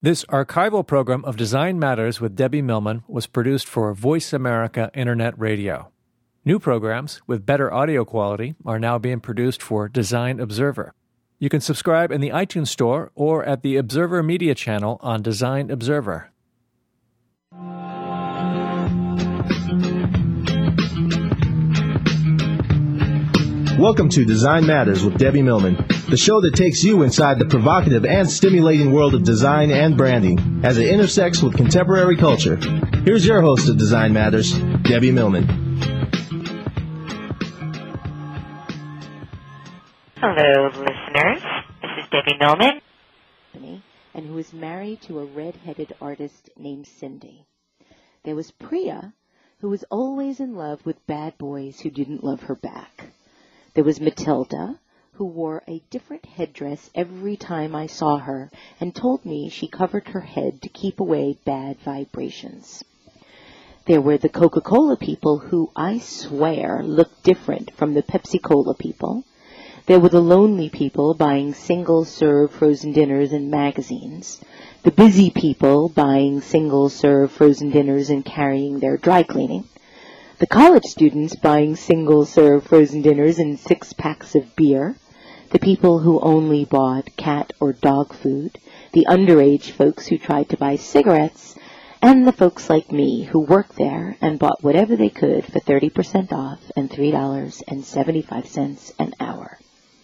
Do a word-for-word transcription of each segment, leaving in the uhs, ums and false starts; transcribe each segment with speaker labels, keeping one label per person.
Speaker 1: This archival program of Design Matters with Debbie Millman was produced for Voice America Internet Radio. New programs with better audio quality are now being produced for Design Observer. You can subscribe in the iTunes Store or at the Observer Media channel on Design Observer.
Speaker 2: Welcome to Design Matters with Debbie Millman, the show that takes you inside the provocative and stimulating world of design and branding as it intersects with contemporary culture. Here's your host of Design Matters, Debbie Millman.
Speaker 3: Hello, listeners. This is Debbie Millman.
Speaker 4: And who is married to a red-headed artist named Cindy. There was Priya, who was always in love with bad boys who didn't love her back. There was Matilda, who wore a different headdress every time I saw her and told me she covered her head to keep away bad vibrations. There were the Coca-Cola people who, I swear, looked different from the Pepsi-Cola people. There were the lonely people buying single-serve frozen dinners and magazines. The busy people buying single-serve frozen dinners and carrying their dry cleaning. The college students buying single-serve frozen dinners and six-packs of beer. The people who only bought cat or dog food. The underage folks who tried to buy cigarettes. And the folks like me who worked there and bought whatever they could for thirty percent off and three dollars and seventy-five cents an hour.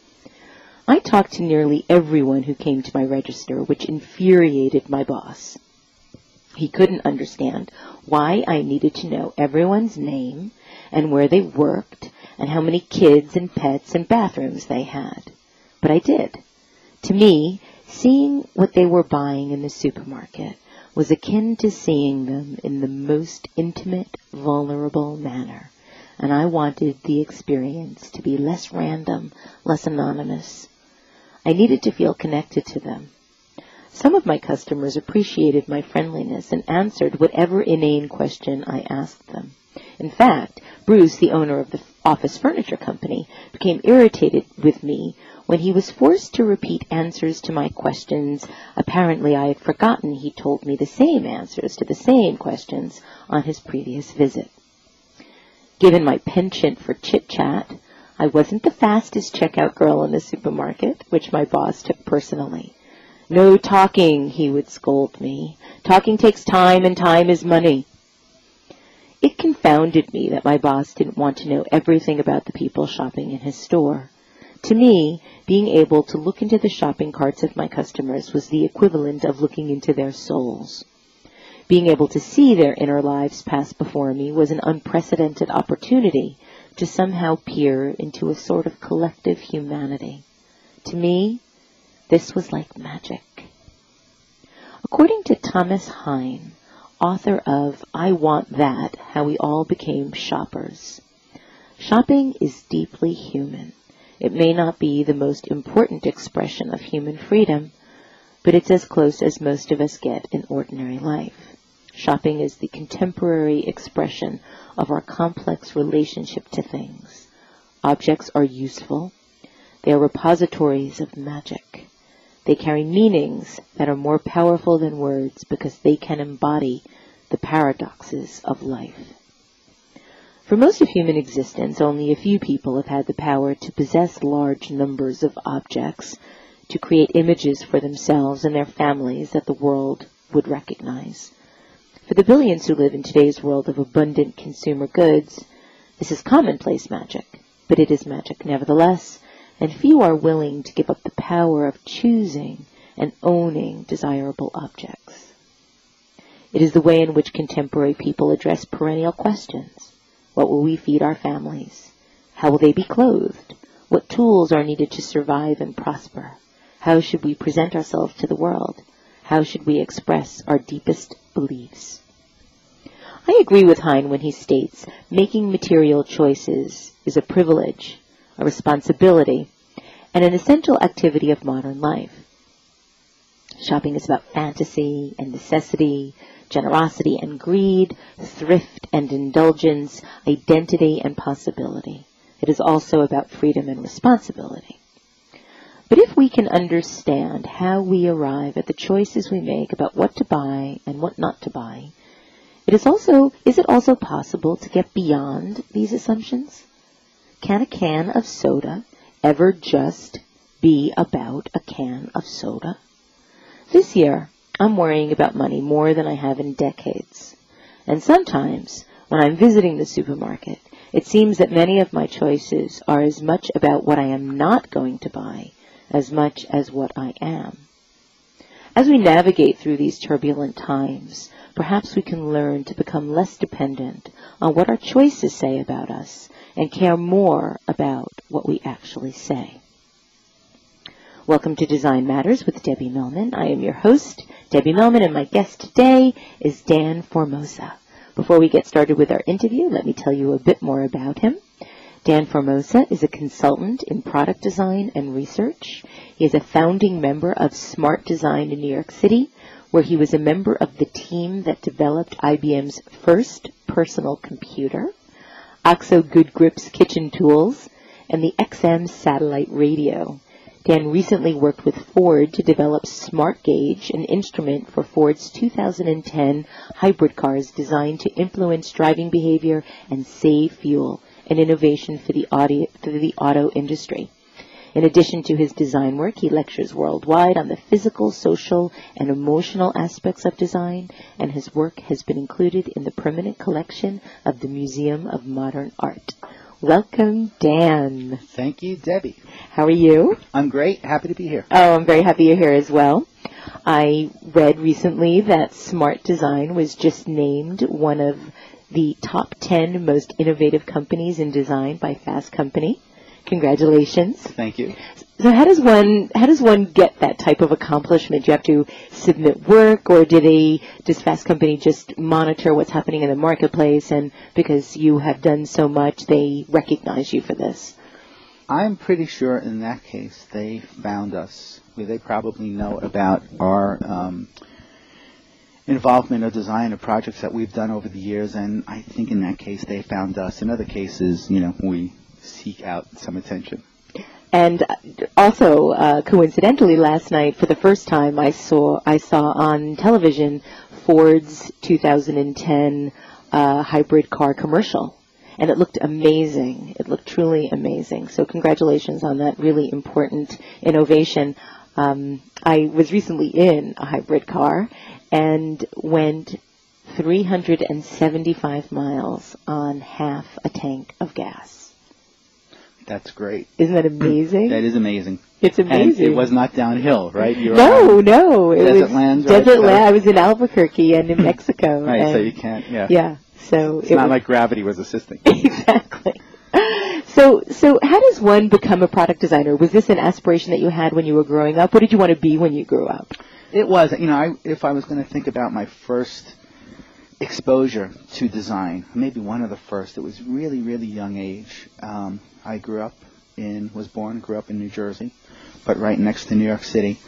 Speaker 4: I talked to nearly everyone who came to my register, which infuriated my boss. He couldn't understand why I needed to know everyone's name and where they worked and how many kids and pets and bathrooms they had. But I did. To me, seeing what they were buying in the supermarket was akin to seeing them in the most intimate, vulnerable manner, and I wanted the experience to be less random, less anonymous. I needed to feel connected to them. Some of my customers appreciated my friendliness and answered whatever inane question I asked them. In fact, Bruce, the owner of the office furniture company, became irritated with me when he was forced to repeat answers to my questions. Apparently I had forgotten he told me the same answers to the same questions on his previous visit. Given my penchant for chit-chat, I wasn't the fastest checkout girl in the supermarket, which my boss took personally. No talking, he would scold me. Talking takes time, and time is money. It confounded me that my boss didn't want to know everything about the people shopping in his store. To me, being able to look into the shopping carts of my customers was the equivalent of looking into their souls. Being able to see their inner lives pass before me was an unprecedented opportunity to somehow peer into a sort of collective humanity. To me, this was like magic. According to Thomas Hine, author of I Want That, How We All Became Shoppers, shopping is deeply human. It may not be the most important expression of human freedom, but it's as close as most of us get in ordinary life. Shopping is the contemporary expression of our complex relationship to things. Objects are useful. They are repositories of magic. They carry meanings that are more powerful than words because they can embody the paradoxes of life. For most of human existence, only a few people have had the power to possess large numbers of objects, to create images for themselves and their families that the world would recognize. For the billions who live in today's world of abundant consumer goods, this is commonplace magic, but it is magic nevertheless, and few are willing to give up the power of choosing and owning desirable objects. It is the way in which contemporary people address perennial questions. What will we feed our families? How will they be clothed? What tools are needed to survive and prosper? How should we present ourselves to the world? How should we express our deepest beliefs? I agree with Hine when he states, making material choices is a privilege, a responsibility, and an essential activity of modern life. Shopping is about fantasy and necessity, generosity and greed, thrift and indulgence, identity and possibility. It is also about freedom and responsibility. But if we can understand how we arrive at the choices we make about what to buy and what not to buy, it is also, is it also possible to get beyond these assumptions? Can a can of soda ever just be about a can of soda? This year, I'm worrying about money more than I have in decades. And sometimes, when I'm visiting the supermarket, it seems that many of my choices are as much about what I am not going to buy as much as what I am. As we navigate through these turbulent times, perhaps we can learn to become less dependent on what our choices say about us and care more about what we actually say. Welcome to Design Matters with Debbie Millman. I am your host, Debbie Millman, and my guest today is Dan Formosa. Before we get started with our interview, let me tell you a bit more about him. Dan Formosa is a consultant in product design and research. He is a founding member of Smart Design in New York City, where he was a member of the team that developed I B M's first personal computer, Oxo Good Grips kitchen tools, and the X M satellite radio. Dan recently worked with Ford to develop Smart Gauge, an instrument for Ford's two thousand ten hybrid cars designed to influence driving behavior and save fuel, an innovation for the audio, for the auto industry. In addition to his design work, he lectures worldwide on the physical, social, and emotional aspects of design, and his work has been included in the permanent collection of the Museum of Modern Art. Welcome, Dan.
Speaker 5: Thank you, Debbie.
Speaker 4: How are you?
Speaker 5: I'm great. Happy to be here.
Speaker 4: Oh, I'm very happy you're here as well. I read recently that Smart Design was just named one of the top ten most innovative companies in design by Fast Company. Congratulations.
Speaker 5: Thank you.
Speaker 4: So how does one how does one get that type of accomplishment? Do you have to submit work, or do they, does Fast Company just monitor what's happening in the marketplace, and because you have done so much, they recognize you for this?
Speaker 5: I'm pretty sure in that case they found us. They probably know about our um, involvement or design of projects that we've done over the years, and I think in that case they found us. In other cases, you know, we seek out some attention.
Speaker 4: And also, uh, coincidentally, last night, for the first time, I saw I saw on television Ford's two thousand ten uh, hybrid car commercial, and it looked amazing. It looked truly amazing. So congratulations on that really important innovation. Um, I was recently in a hybrid car and went three hundred seventy-five miles on half a tank of gas.
Speaker 5: That's great.
Speaker 4: Isn't that amazing?
Speaker 5: That is amazing.
Speaker 4: It's amazing.
Speaker 5: And it was not downhill, right? You were
Speaker 4: no, no. It
Speaker 5: desert
Speaker 4: was
Speaker 5: lands, right?
Speaker 4: desert land. I was in Albuquerque and in Mexico.
Speaker 5: Right,
Speaker 4: and
Speaker 5: so you can't, yeah.
Speaker 4: Yeah, so
Speaker 5: it's
Speaker 4: it
Speaker 5: not
Speaker 4: was,
Speaker 5: like gravity was assisting.
Speaker 4: Exactly. So, so how does one become a product designer? Was this an aspiration that you had when you were growing up? What did you want to be when you grew up?
Speaker 5: It was. You know, I, if I was going to think about my first exposure to design, maybe one of the first, it was really, really young age. Um, I grew up in, was born, grew up in New Jersey, but right next to New York City.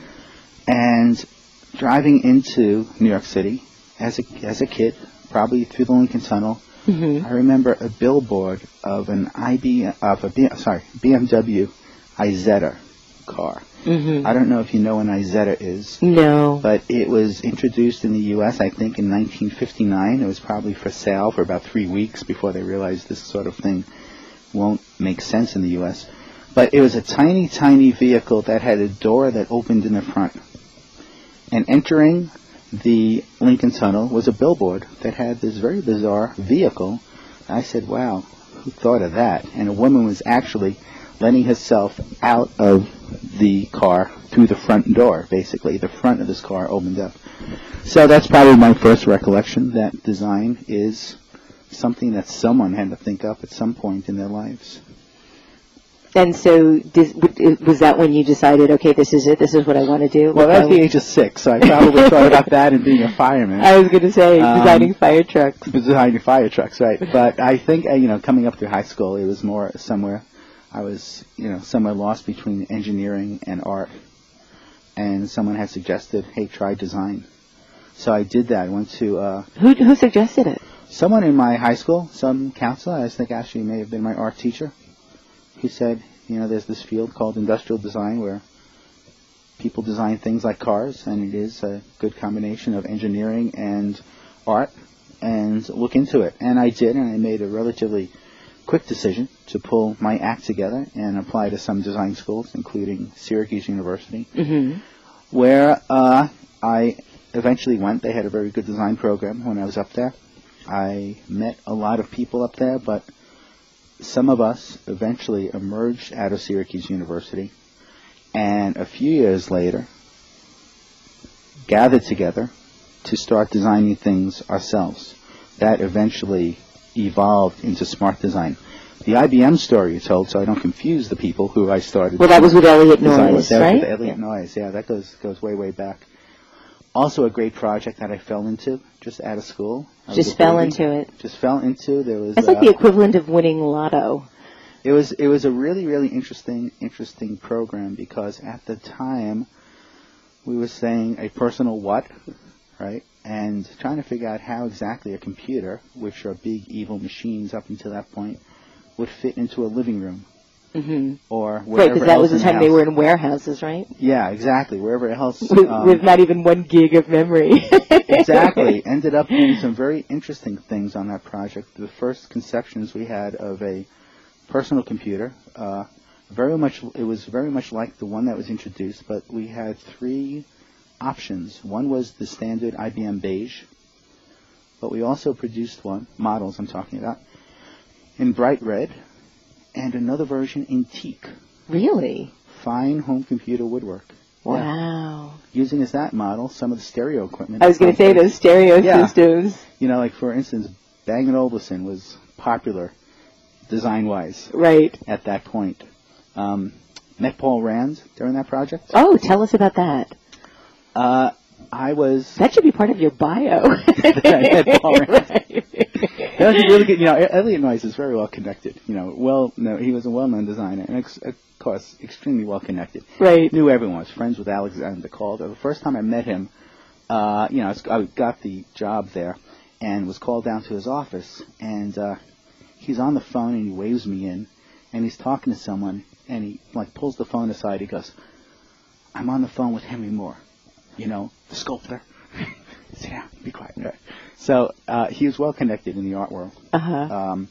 Speaker 5: And driving into New York City as a, as a kid, probably through the Lincoln Tunnel, mm-hmm. I remember a billboard of an I B, of a B, sorry, B M W Isetta car. Mm-hmm. I don't know if you know what an Isetta is.
Speaker 4: No.
Speaker 5: But it was introduced in the U S, I think, in nineteen fifty-nine. It was probably for sale for about three weeks before they realized this sort of thing won't make sense in the U S But it was a tiny, tiny vehicle that had a door that opened in the front. And entering the Lincoln Tunnel was a billboard that had this very bizarre vehicle. I said, wow, who thought of that? And a woman was actually letting herself out of the car through the front door, basically. The front of this car opened up. So that's probably my first recollection, that design is something that someone had to think up at some point in their lives.
Speaker 4: And so did, was that when you decided, okay, this is it, this is what I want to do?
Speaker 5: Well, that's the age of six, so I probably thought about that and being a fireman.
Speaker 4: I was going to say, designing um, fire trucks.
Speaker 5: Designing fire trucks, right. But I think, you know, coming up through high school, it was more somewhere, I was, you know, somewhere lost between engineering and art. And someone had suggested, hey, try design. So I did that. I went to... Uh,
Speaker 4: who, who suggested it?
Speaker 5: Someone in my high school, some counselor, I think actually may have been my art teacher. He said, you know, there's this field called industrial design where people design things like cars, and it is a good combination of engineering and art, and look into it. And I did, and I made a relatively quick decision to pull my act together and apply to some design schools, including Syracuse University,
Speaker 4: Mm-hmm.
Speaker 5: where uh, I eventually went. They had a very good design program when I was up there. I met a lot of people up there, but some of us eventually emerged out of Syracuse University, and a few years later gathered together to start designing things ourselves. That eventually evolved into Smart Design. The I B M story you told, so I don't confuse the people who I started.
Speaker 4: Well, that was with Elliot
Speaker 5: design
Speaker 4: Noyes,
Speaker 5: with,
Speaker 4: right?
Speaker 5: With Elliot
Speaker 4: Yeah.
Speaker 5: Noyes, yeah, that goes goes way, way back. Also a great project that I fell into just out of school. I was
Speaker 4: Just
Speaker 5: a
Speaker 4: fell
Speaker 5: baby.
Speaker 4: into it.
Speaker 5: Just fell into. There was.
Speaker 4: That's
Speaker 5: uh,
Speaker 4: like the equivalent of winning lotto.
Speaker 5: It was it was a really, really interesting interesting program because at the time we were saying a personal what, right? And trying to figure out how exactly a computer, which are big evil machines up until that point, would fit into a living room
Speaker 4: Mm-hmm.
Speaker 5: or
Speaker 4: Right,
Speaker 5: wherever
Speaker 4: because that
Speaker 5: else
Speaker 4: was the
Speaker 5: in
Speaker 4: time
Speaker 5: house.
Speaker 4: they were in warehouses, right?
Speaker 5: Yeah, exactly. Wherever else.
Speaker 4: With,
Speaker 5: um,
Speaker 4: with not even one gig of memory.
Speaker 5: Exactly. Ended up doing some very interesting things on that project. The first conceptions we had of a personal computer, uh, very much, it was very much like the one that was introduced, but we had three options. One was the standard I B M beige, but we also produced one, models I'm talking about, in bright red, and another version in teak.
Speaker 4: Really?
Speaker 5: Fine home computer woodwork. Yeah.
Speaker 4: Wow.
Speaker 5: Using as that model some of the stereo equipment.
Speaker 4: I was going to say those stereo
Speaker 5: Yeah.
Speaker 4: systems.
Speaker 5: You know, like for instance, Bang and Olufsen was popular design-wise
Speaker 4: Right.
Speaker 5: at that point. Um, met Paul Rand during that project.
Speaker 4: Oh, tell us about that.
Speaker 5: Uh, I was.
Speaker 4: That should be part of your bio.
Speaker 5: I met Paul Rand.
Speaker 4: Right.
Speaker 5: That was really good. You know, Elliot Noyes is very well connected. You know, well, no, he was a well-known designer, and ex- of course, extremely well connected.
Speaker 4: Right.
Speaker 5: Knew everyone. Was friends with Alexander Calder. The first time I met him, uh, you know, I, was, I got the job there, and was called down to his office, and uh, he's on the phone, and he waves me in, and he's talking to someone, and he like pulls the phone aside. He goes, "I'm on the phone with Henry Moore, you know, the sculptor." Sit down, be quiet. Right. So uh, he was well connected in the art world.
Speaker 4: Uh-huh.
Speaker 5: Um,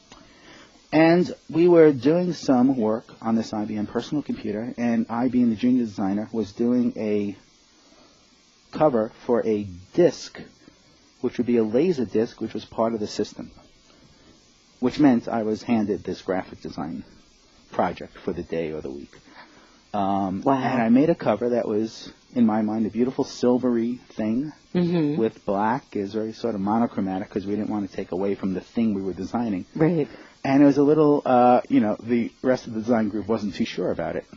Speaker 5: and we were doing some work on this I B M personal computer, and I, being the junior designer, was doing a cover for a disc, which would be a laser disc, which was part of the system, which meant I was handed this graphic design project for the day or the week. Um,
Speaker 4: Wow.
Speaker 5: And I made a cover that was, in my mind, a beautiful silvery thing
Speaker 4: Mm-hmm.
Speaker 5: with black. Is very sort of monochromatic because we didn't want to take away from the thing we were designing.
Speaker 4: Right.
Speaker 5: And it was a little, uh, you know, the rest of the design group wasn't too sure about it.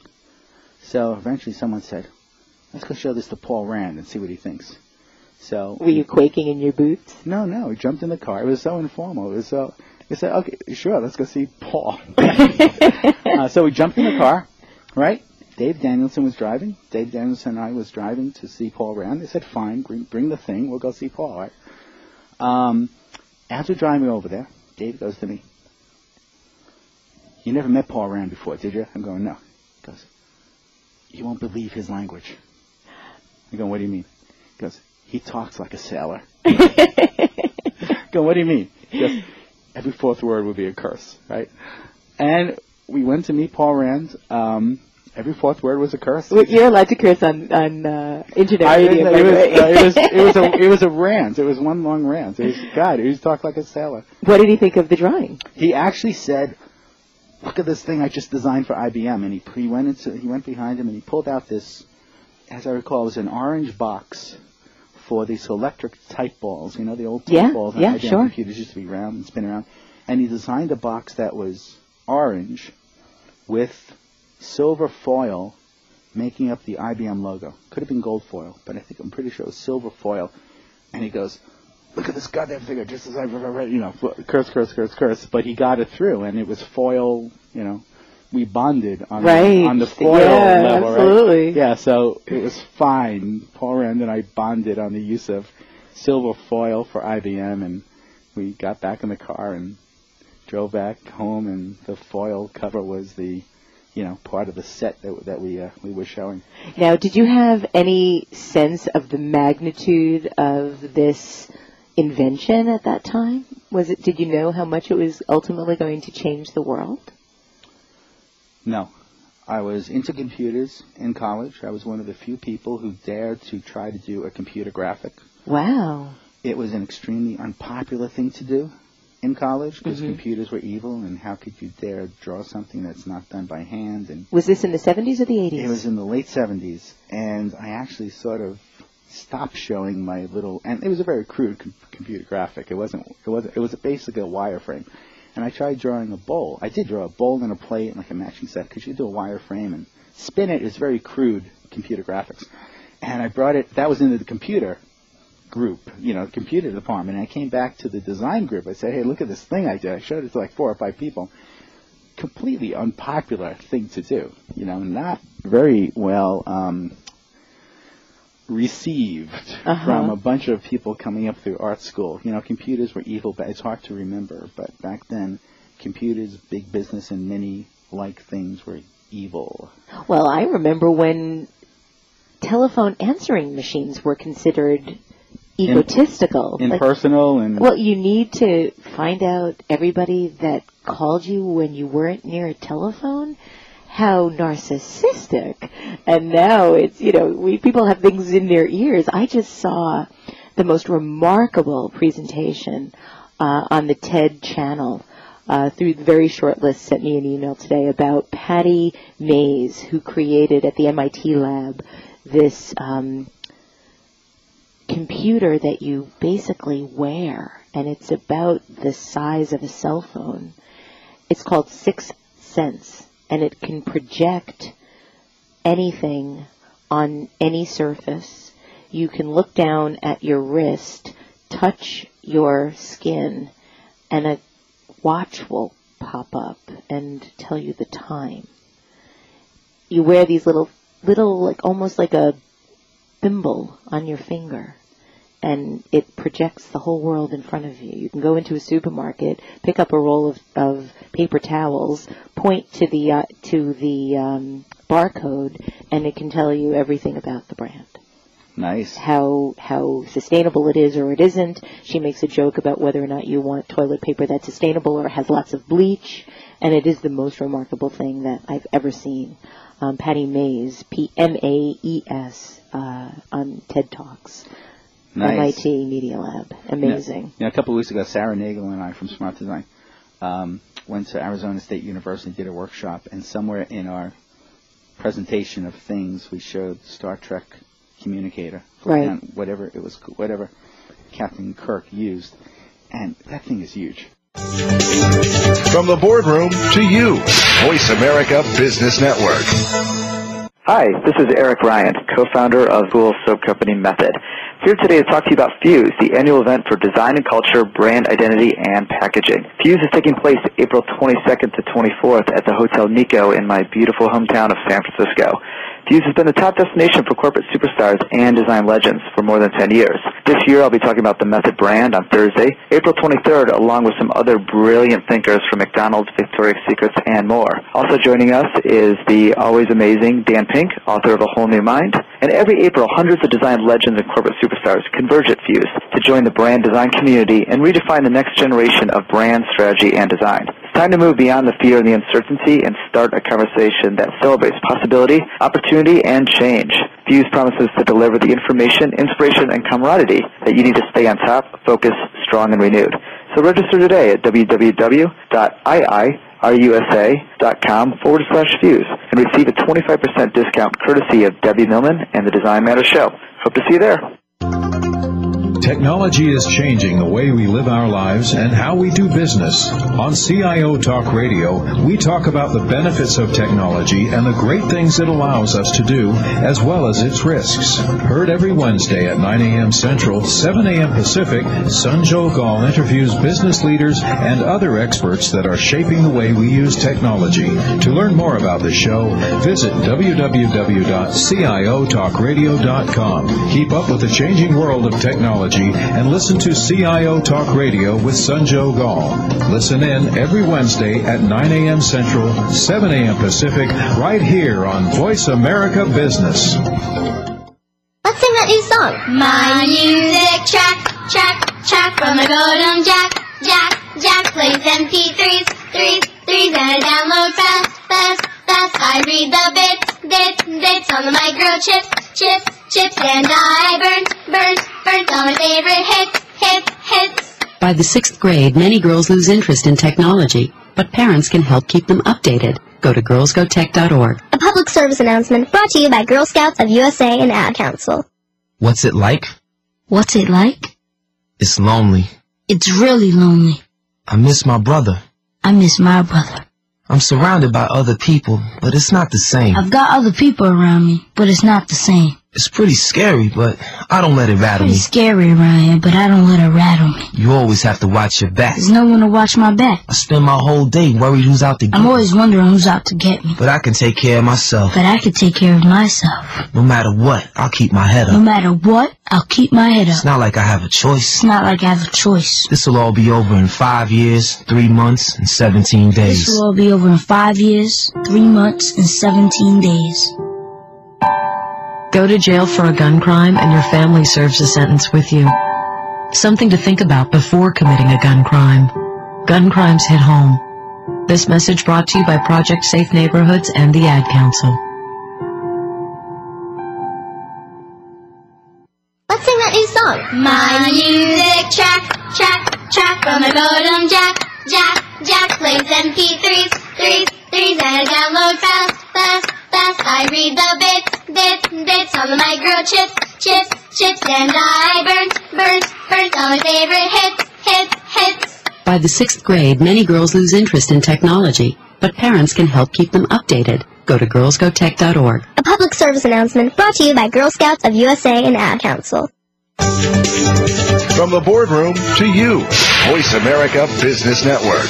Speaker 5: So eventually someone said, "Let's go show this to Paul Rand and see what he thinks." So
Speaker 4: Were you quaking in your boots?
Speaker 5: no, no, we jumped in the car. It was so informal. It was so. We said, "Okay, sure, let's go see Paul." uh, so we jumped in the car, right? Dave Danielson was driving. Dave Danielson and I was driving to see Paul Rand. They said, "Fine, bring, bring the thing. We'll go see Paul." Right? Um, after driving over there, Dave goes to me, "You never met Paul Rand before, did you?" I'm going, "No." He goes, "You won't believe his language." I go, "What do you mean?" He goes, "He talks like a sailor." I go, "What do you mean?" He goes, "Every fourth word would be a curse, right?" And we went to meet Paul Rand. Um, every fourth word was a curse.
Speaker 4: Well, you're allowed to curse on on uh, internet
Speaker 5: I,
Speaker 4: radio.
Speaker 5: it,
Speaker 4: by the
Speaker 5: was,
Speaker 4: way.
Speaker 5: uh, it was it was a it was a rant. It was one long rant. It was God. He talked like a sailor.
Speaker 4: What did he think of the drawing?
Speaker 5: He actually said, "Look at this thing I just designed for I B M." And he he went into he went behind him and he pulled out this, as I recall, it was an orange box for these electric type balls. You know, the old type
Speaker 4: Yeah,
Speaker 5: balls on
Speaker 4: yeah,
Speaker 5: I B M
Speaker 4: sure.
Speaker 5: computers used to be round and spin around. And he designed a box that was orange with silver foil making up the I B M logo. Could have been gold foil, but I think I'm pretty sure it was silver foil. And he goes, "Look at this goddamn figure, just as I read, you know, curse, curse, curse, curse." But he got it through, and it was foil, you know. We bonded on,
Speaker 4: Right.
Speaker 5: the, on the foil
Speaker 4: Yeah,
Speaker 5: level,
Speaker 4: absolutely.
Speaker 5: right? Yeah, so it was fine. Paul Rand and I bonded on the use of silver foil for I B M, and we got back in the car and drove back home, and the foil cover was the you know, part of the set that that we uh, we were showing.
Speaker 4: Now, did you have any sense of the magnitude of this invention at that time? Was it? Did you know how much it was ultimately going to change the world?
Speaker 5: No. I was into computers in college. I was one of the few people who dared to try to do a computer graphic.
Speaker 4: Wow.
Speaker 5: It was an extremely unpopular thing to do in college because
Speaker 4: mm-hmm.
Speaker 5: computers were evil, and how could you dare draw something that's not done by hand? And
Speaker 4: was this in the seventies or the eighties?
Speaker 5: It was in the late seventies, and I actually sort of stopped showing my little, and it was a very crude com- computer graphic. It wasn't, it wasn't, it was basically a wireframe. And I tried drawing a bowl. I did draw a bowl and a plate and like a matching set because you do a wireframe and spin it is very crude computer graphics. And I brought it, that was into the computer group, you know, computer department. And I came back to the design group. I said, hey, look at this thing I did. I showed it to like four or five people. Completely unpopular thing to do, you know, not very well um, received uh-huh. from a bunch of people coming up through art school. You know, computers were evil, but it's hard to remember. But back then, computers, big business, and many like things were evil.
Speaker 4: Well, I remember when telephone answering machines were considered egotistical.
Speaker 5: Impersonal. Like, and
Speaker 4: well, you need to find out everybody that called you when you weren't near a telephone. How narcissistic. And now it's, you know, we people have things in their ears. I just saw the most remarkable presentation uh, on the TED channel uh, through the very short list, sent me an email today about Patty Mays, who created at the M I T lab this um, computer that you basically wear, and it's about the size of a cell phone. It's called Six Sense. And it can project anything on any surface. You can look down at your wrist, touch your skin, and a watch will pop up and tell you the time. You wear these little, little, like almost like a thimble on your finger, and it projects the whole world in front of you. You can go into a supermarket, pick up a roll of, of paper towels, point to the uh, to the um, barcode, and it can tell you everything about the brand.
Speaker 5: Nice.
Speaker 4: How how sustainable it is or it isn't. She makes a joke about whether or not you want toilet paper that's sustainable or has lots of bleach, and it is the most remarkable thing that I've ever seen. Um, Patty Mays, P M A E S, uh, on TED Talks.
Speaker 5: Nice.
Speaker 4: M I T Media Lab. Amazing.
Speaker 5: Yeah, you know, a couple of weeks ago, Sarah Nagel and I from Smart Design um, went to Arizona State University and did a workshop, and somewhere in our presentation of things, we showed Star Trek communicator.
Speaker 4: Right.
Speaker 5: And whatever it was, whatever Captain Kirk used, and that thing is huge.
Speaker 6: From the boardroom to you, Voice America Business Network.
Speaker 7: Hi, this is Eric Ryan, co-founder of Google soap company Method. Here today to talk to you about Fuse, the annual event for design and culture, brand identity, and packaging. Fuse is taking place April twenty-second to twenty-fourth at the Hotel Nico in my beautiful hometown of San Francisco. Fuse has been the top destination for corporate superstars and design legends for more than ten years. This year I'll be talking about the Method brand on Thursday, April twenty-third, along with some other brilliant thinkers from McDonald's, Victoria's Secret, and more. Also joining us is the always amazing Dan Pink, author of A Whole New Mind. And every April, hundreds of design legends and corporate superstars converge at Fuse to join the brand design community and redefine the next generation of brand strategy and design. It's time to move beyond the fear and the uncertainty and start a conversation that celebrates possibility, opportunity, and change. Fuse promises to deliver the information, inspiration, and camaraderie that you need to stay on top, focused, strong, and renewed. So register today at www.iirusa.com forward slash Fuse and receive a twenty-five percent discount courtesy of Debbie Millman and the Design Matters Show. Hope to see you there.
Speaker 8: Technology is changing the way we live our lives and how we do business. On C I O Talk Radio, we talk about the benefits of technology and the great things it allows us to do, as well as its risks. Heard every Wednesday at nine a.m. Central, seven a.m. Pacific, Sanjol Gal interviews business leaders and other experts that are shaping the way we use technology. To learn more about the show, visit w w w dot c i o talk radio dot com. Keep up with the changing world of technology technology and listen to C I O Talk Radio with Sanjo Gall. Listen in every Wednesday at nine a.m. Central, seven a.m. Pacific, right here on Voice America Business.
Speaker 9: Let's sing that new song. My music track, track, track from a Golden Jack, Jack, Jack plays M P threes, threes, threes, and I download fast, fast, fast. I read the bits, bits, bits on the microchips, chips, chips, and I burn, burn, burn all my favorite hits, hits, hits.
Speaker 10: By the sixth grade, many girls lose interest in technology, but parents can help keep them updated. Go to girls go tech dot org.
Speaker 9: A public service announcement brought to you by Girl Scouts of U S A and Ad Council.
Speaker 11: What's it like?
Speaker 9: What's it like?
Speaker 11: It's lonely.
Speaker 9: It's really lonely.
Speaker 11: I miss my brother.
Speaker 9: I miss my brother.
Speaker 11: I'm surrounded by other people, but it's not the same.
Speaker 9: I've got other people around me, but it's not the same.
Speaker 11: It's pretty scary, but I don't let it rattle
Speaker 9: Pretty
Speaker 11: me.
Speaker 9: scary around here, but I don't let it rattle me.
Speaker 11: You always have to watch your back.
Speaker 9: There's no one to watch my back.
Speaker 11: I spend my whole day worried who's out to get
Speaker 9: I'm
Speaker 11: me.
Speaker 9: always wondering who's out to get me.
Speaker 11: But I can take care of myself.
Speaker 9: But I can take care of myself.
Speaker 11: No matter what, I'll keep my head
Speaker 9: No
Speaker 11: up.
Speaker 9: matter what, I'll keep my head
Speaker 11: It's
Speaker 9: up.
Speaker 11: not like I have a choice.
Speaker 9: It's not like I have a choice.
Speaker 11: This'll all be over in five years, three months, and seventeen days.
Speaker 9: This will all be over in five years, three months, and seventeen days.
Speaker 10: Go to jail for a gun crime and your family serves a sentence with you. Something to think about before committing a gun crime. Gun crimes hit home. This message brought to you by Project Safe Neighborhoods and the Ad Council.
Speaker 9: Let's sing that new song. My music track, track, track from a Golden Jack, Jack, Jack plays M P threes, threes, threes, and I download fast, fast, fast. I read the bits, bits, bits on the microchips, chips, chips, and I burn, burn, burn all my favorite hits, hits, hits.
Speaker 10: By the sixth grade, many girls lose interest in technology, but parents can help keep them updated. Go to girls go tech dot org.
Speaker 9: A public service announcement brought to you by Girl Scouts of U S A and Ad Council.
Speaker 6: From the boardroom to you, Voice America Business Network.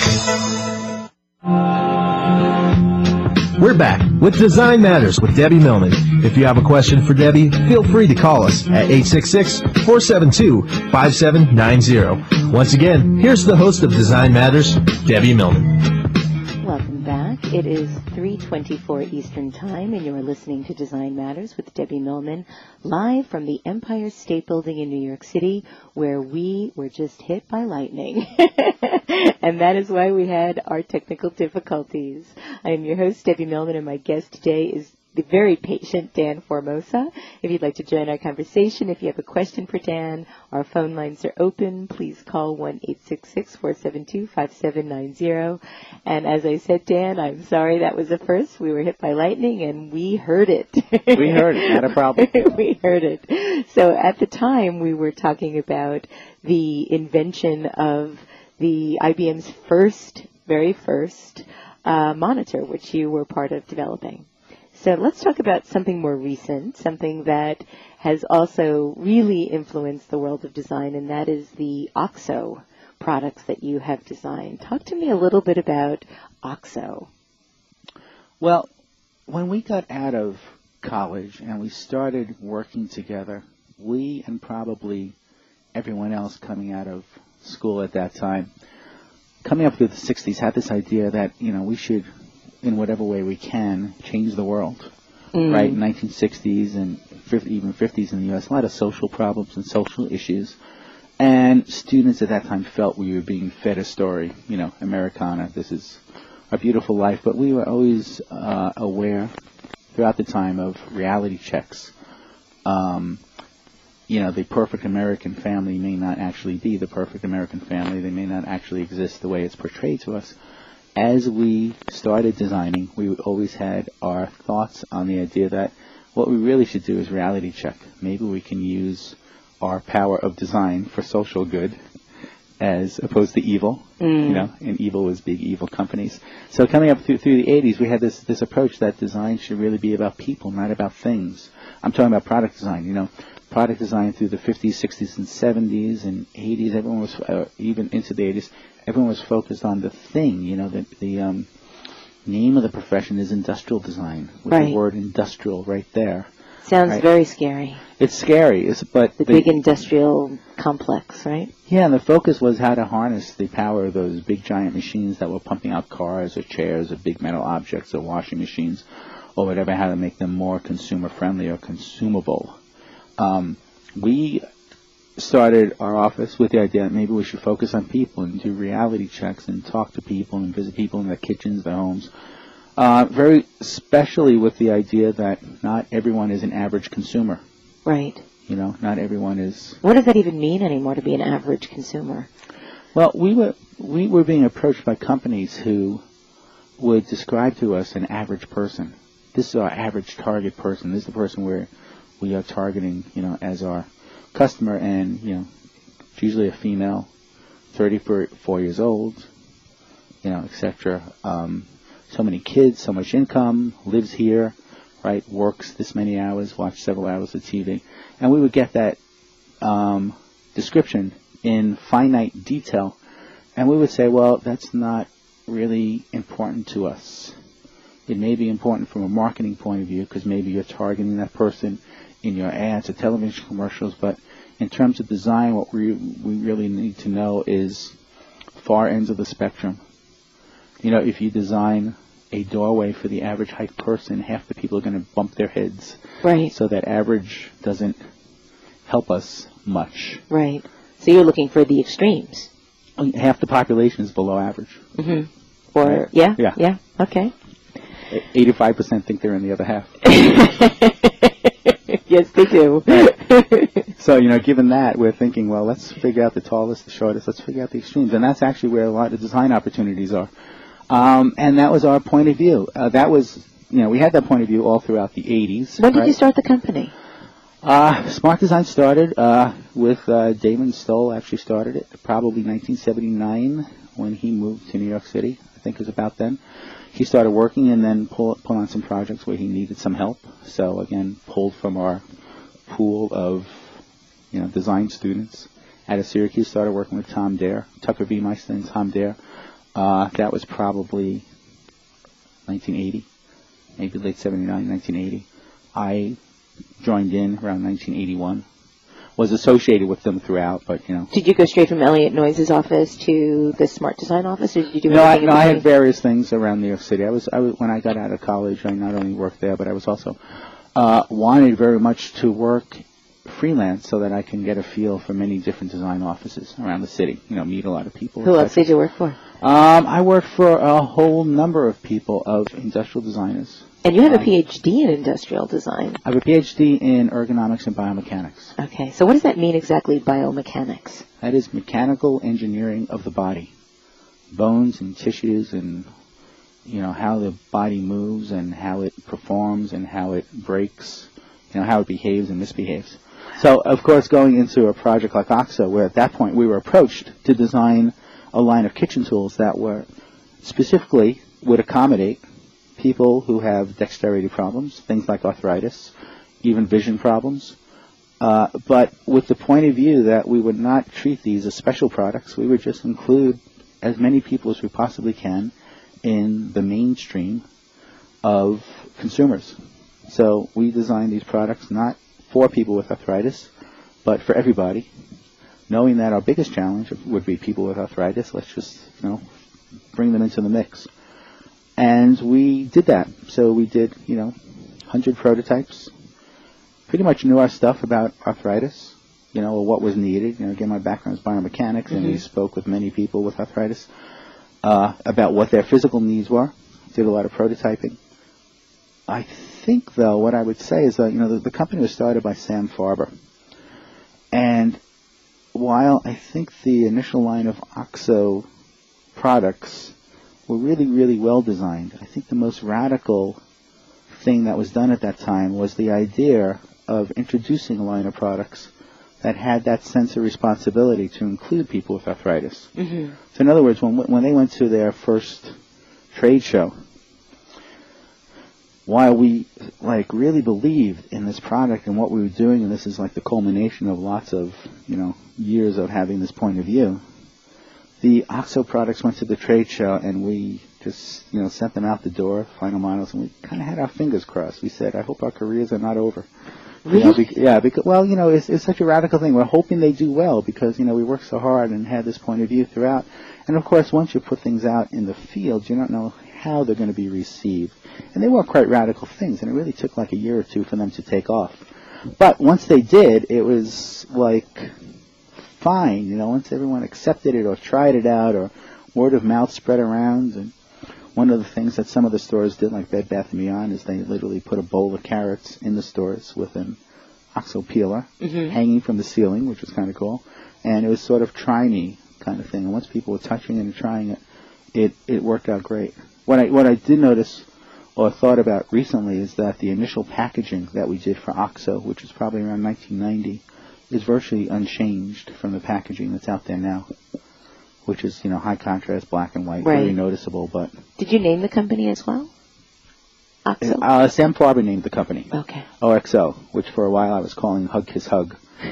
Speaker 2: We're back with Design Matters with Debbie Millman. If you have a question for Debbie, feel free to call us at eight six six, four seven two, five seven nine zero. Once again, here's the host of Design Matters, Debbie Millman.
Speaker 4: Welcome back. It is three twenty-four Eastern Time, and you're listening to Design Matters with Debbie Millman, live from the Empire State Building in New York City, where we were just hit by lightning. And that is why we had our technical difficulties. I am your host, Debbie Millman, and my guest today is the very patient Dan Formosa. If you'd like to join our conversation, if you have a question for Dan, our phone lines are open. Please call one eight six six, four seven two, five seven nine zero. And as I said, Dan, I'm sorry that was a first. We were hit by lightning, and we heard it.
Speaker 5: We heard it. Not a problem.
Speaker 4: We heard it. So at the time, we were talking about the invention of the I B M's first, very first uh, monitor, which you were part of developing. So let's talk about something more recent, something that has also really influenced the world of design, and that is the OXO products that you have designed. Talk to me a little bit about OXO.
Speaker 5: Well, when we got out of college and we started working together, we and probably everyone else coming out of school at that time, coming up through the sixties, had this idea that, you know, we should, in whatever way we can, change the world. Mm. Right? In nineteen sixties and even fifties in the U S, a lot of social problems and social issues. And students at that time felt we were being fed a story, you know, Americana, this is our beautiful life. But we were always uh, aware throughout the time of reality checks. Um, you know, the perfect American family may not actually be the perfect American family. They may not actually exist the way it's portrayed to us. As we started designing, we always had our thoughts on the idea that what we really should do is reality check. Maybe we can use our power of design for social good as opposed to evil. Mm. You know, and evil was big evil companies. So coming up through, through the eighties, we had this, this approach that design should really be about people, not about things. I'm talking about product design, you know. Product design through the fifties, sixties, and seventies, and eighties, everyone was, uh, even into the eighties, everyone was focused on the thing. You know, the, the um, name of the profession is industrial design, with right. the word industrial right there.
Speaker 4: Sounds
Speaker 5: right?
Speaker 4: very scary.
Speaker 5: It's scary, it's, but
Speaker 4: the, the big industrial complex, right?
Speaker 5: Yeah, and the focus was how to harness the power of those big giant machines that were pumping out cars or chairs or big metal objects or washing machines or whatever, how to make them more consumer friendly or consumable. Um, we started our office with the idea that maybe we should focus on people and do reality checks and talk to people and visit people in their kitchens, their homes. Uh, very especially with the idea that not everyone is an average consumer.
Speaker 4: Right.
Speaker 5: You know, not everyone is.
Speaker 4: What does that even mean anymore, to be an average consumer?
Speaker 5: Well, we were we were being approached by companies who would describe to us an average person. This is our average target person. This is the person where we are targeting, you know, as our customer, and you know, it's usually a female, thirty-four years old, you know, et cetera. Um, so many kids, so much income, lives here, right? Works this many hours, watch several hours of T V, and we would get that um, description in finite detail, and we would say, well, that's not really important to us. It may be important from a marketing point of view because maybe you're targeting that person in your ads or television commercials, but in terms of design, what we we really need to know is far ends of the spectrum. You know, if you design a doorway for the average height person, half the people are going to bump their heads.
Speaker 4: Right.
Speaker 5: So that average doesn't help us much.
Speaker 4: Right. So you're looking for the extremes.
Speaker 5: Half the population is below average.
Speaker 4: Mm-hmm. Or,
Speaker 5: right?
Speaker 4: yeah?
Speaker 5: Yeah.
Speaker 4: Yeah. Okay.
Speaker 5: eighty-five percent think they're in the other half.
Speaker 4: Yes, they do.
Speaker 5: So, you know, given that, we're thinking, well, let's figure out the tallest, the shortest, let's figure out the extremes. And that's actually where a lot of design opportunities are. Um, and that was our point of view. Uh, that was, you know, we had that point of view all throughout the eighties.
Speaker 4: When did
Speaker 5: right?
Speaker 4: you start the company?
Speaker 5: Uh, Smart Design started uh, with uh, Damon Stoll actually started it, probably nineteen seventy-nine when he moved to New York City. I think it was about then. He started working and then pull, pull on some projects where he needed some help. So, again, pulled from our pool of, you know, design students. Out of Syracuse, started working with Tom Dare, Tucker V. Meister and Tom Dare. Uh, that was probably nineteen eighty, maybe late seventy-nine, nineteen eighty. I joined in around nineteen eighty-one. Was associated with them throughout, but, you know.
Speaker 4: Did you go straight from Elliot Noise's office to the Smart Design office, or did you do
Speaker 5: no, I,
Speaker 4: anything?
Speaker 5: No, I had various things around New York City. I was, I was, when I got out of college, I not only worked there, but I was also uh, wanted very much to work freelance so that I can get a feel for many different design offices around the city. You know, meet a lot of people.
Speaker 4: Who else did you work for?
Speaker 5: Um, I worked for a whole number of people, of industrial designers.
Speaker 4: And you have
Speaker 5: um,
Speaker 4: a P H D in industrial design.
Speaker 5: I have a P H D in ergonomics and biomechanics.
Speaker 4: Okay, so what does that mean exactly, biomechanics?
Speaker 5: That is mechanical engineering of the body. Bones and tissues and, you know, how the body moves and how it performs and how it breaks, you know, how it behaves and misbehaves. So, of course, going into a project like OXO, where at that point we were approached to design a line of kitchen tools that were specifically would accommodate people who have dexterity problems, things like arthritis, even vision problems, uh, but with the point of view that we would not treat these as special products. We would just include as many people as we possibly can in the mainstream of consumers. So we designed these products not for people with arthritis, but for everybody, knowing that our biggest challenge would be people with arthritis. Let's just, you know, bring them into the mix. And we did that. So we did, you know, one hundred prototypes. Pretty much knew our stuff about arthritis, you know, or what was needed. You know, again, my background is biomechanics, mm-hmm. and we spoke with many people with arthritis uh, about what their physical needs were. Did a lot of prototyping. I think, though, what I would say is that, you know, the, the company was started by Sam Farber. And while I think the initial line of OXO products were really, really well designed, I think the most radical thing that was done at that time was the idea of introducing a line of products that had that sense of responsibility to include people with arthritis.
Speaker 4: Mm-hmm.
Speaker 5: So in other words, when when they went to their first trade show, while we like really believed in this product and what we were doing, and this is like the culmination of lots of, you know, years of having this point of view, the OXO products went to the trade show, and we just, you know, sent them out the door, final models, and we kind of had our fingers crossed. We said, I hope our careers are not over. You know, be, yeah, because, well, you know, it's, it's such a radical thing. We're hoping they do well because, you know, we work so hard and had this point of view throughout. And, of course, once you put things out in the field, you don't know how they're going to be received. And they were quite radical things, and it really took like a year or two for them to take off. But once they did, it was like fine, you know, once everyone accepted it or tried it out or word of mouth spread around. And one of the things that some of the stores did, like Bed Bath and Beyond, is they literally put a bowl of carrots in the stores with an oxo peeler mm-hmm. hanging from the ceiling, which was kind of cool. And it was sort of try-me kind of thing. And once people were touching it and trying it, it, it worked out great. What I what I did notice or thought about recently is that the initial packaging that we did for OXO, which was probably around nineteen ninety, is virtually unchanged from the packaging that's out there now, which is, you know, high contrast, black and white,
Speaker 4: right.
Speaker 5: very noticeable. But
Speaker 4: did you name the company as well? OXO?
Speaker 5: Uh, Sam Farber named the company.
Speaker 4: Okay.
Speaker 5: O X O, which for a while I was calling Hug Kiss Hug.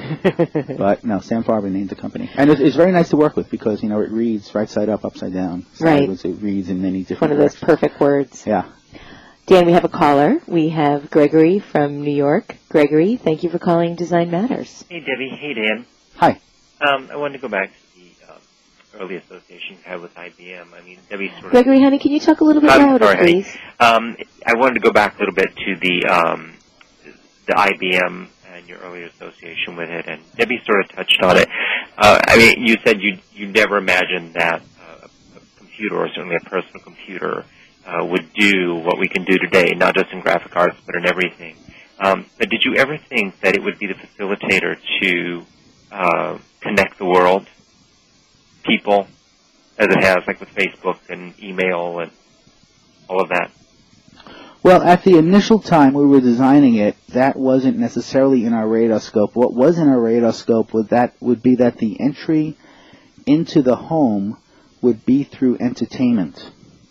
Speaker 5: But no, Sam Farber named the company. And it's, it's very nice to work with because, you know, it reads right side up, upside down.
Speaker 4: Sideways,
Speaker 5: right. It reads in many different
Speaker 4: One of
Speaker 5: directions.
Speaker 4: those perfect words.
Speaker 5: Yeah.
Speaker 4: Dan, we have a caller. We have Gregory from New York. Gregory, thank you for calling Design Matters.
Speaker 12: Hey, Debbie. Hey, Dan.
Speaker 5: Hi.
Speaker 12: Um, I wanted to go back to the um, early association you had with I B M. I mean, Debbie sort of...
Speaker 4: Gregory, honey, can you talk a little bit
Speaker 12: I'm
Speaker 4: louder,
Speaker 12: sorry,
Speaker 4: please?
Speaker 12: Um, I wanted to go back a little bit to the um, the I B M and your earlier association with it, and Debbie sort of touched on it. Uh, I mean, you said you you never imagined that uh, a computer, or certainly a personal computer, uh, would do what we can do today, not just in graphic arts, but in everything. Um, but did you ever think that it would be the facilitator to uh, connect the world, people, as it has, like with Facebook and email and all of that?
Speaker 5: Well, at the initial time we were designing it, that wasn't necessarily in our radar scope. What was in our radar scope would that would be that the entry into the home would be through entertainment.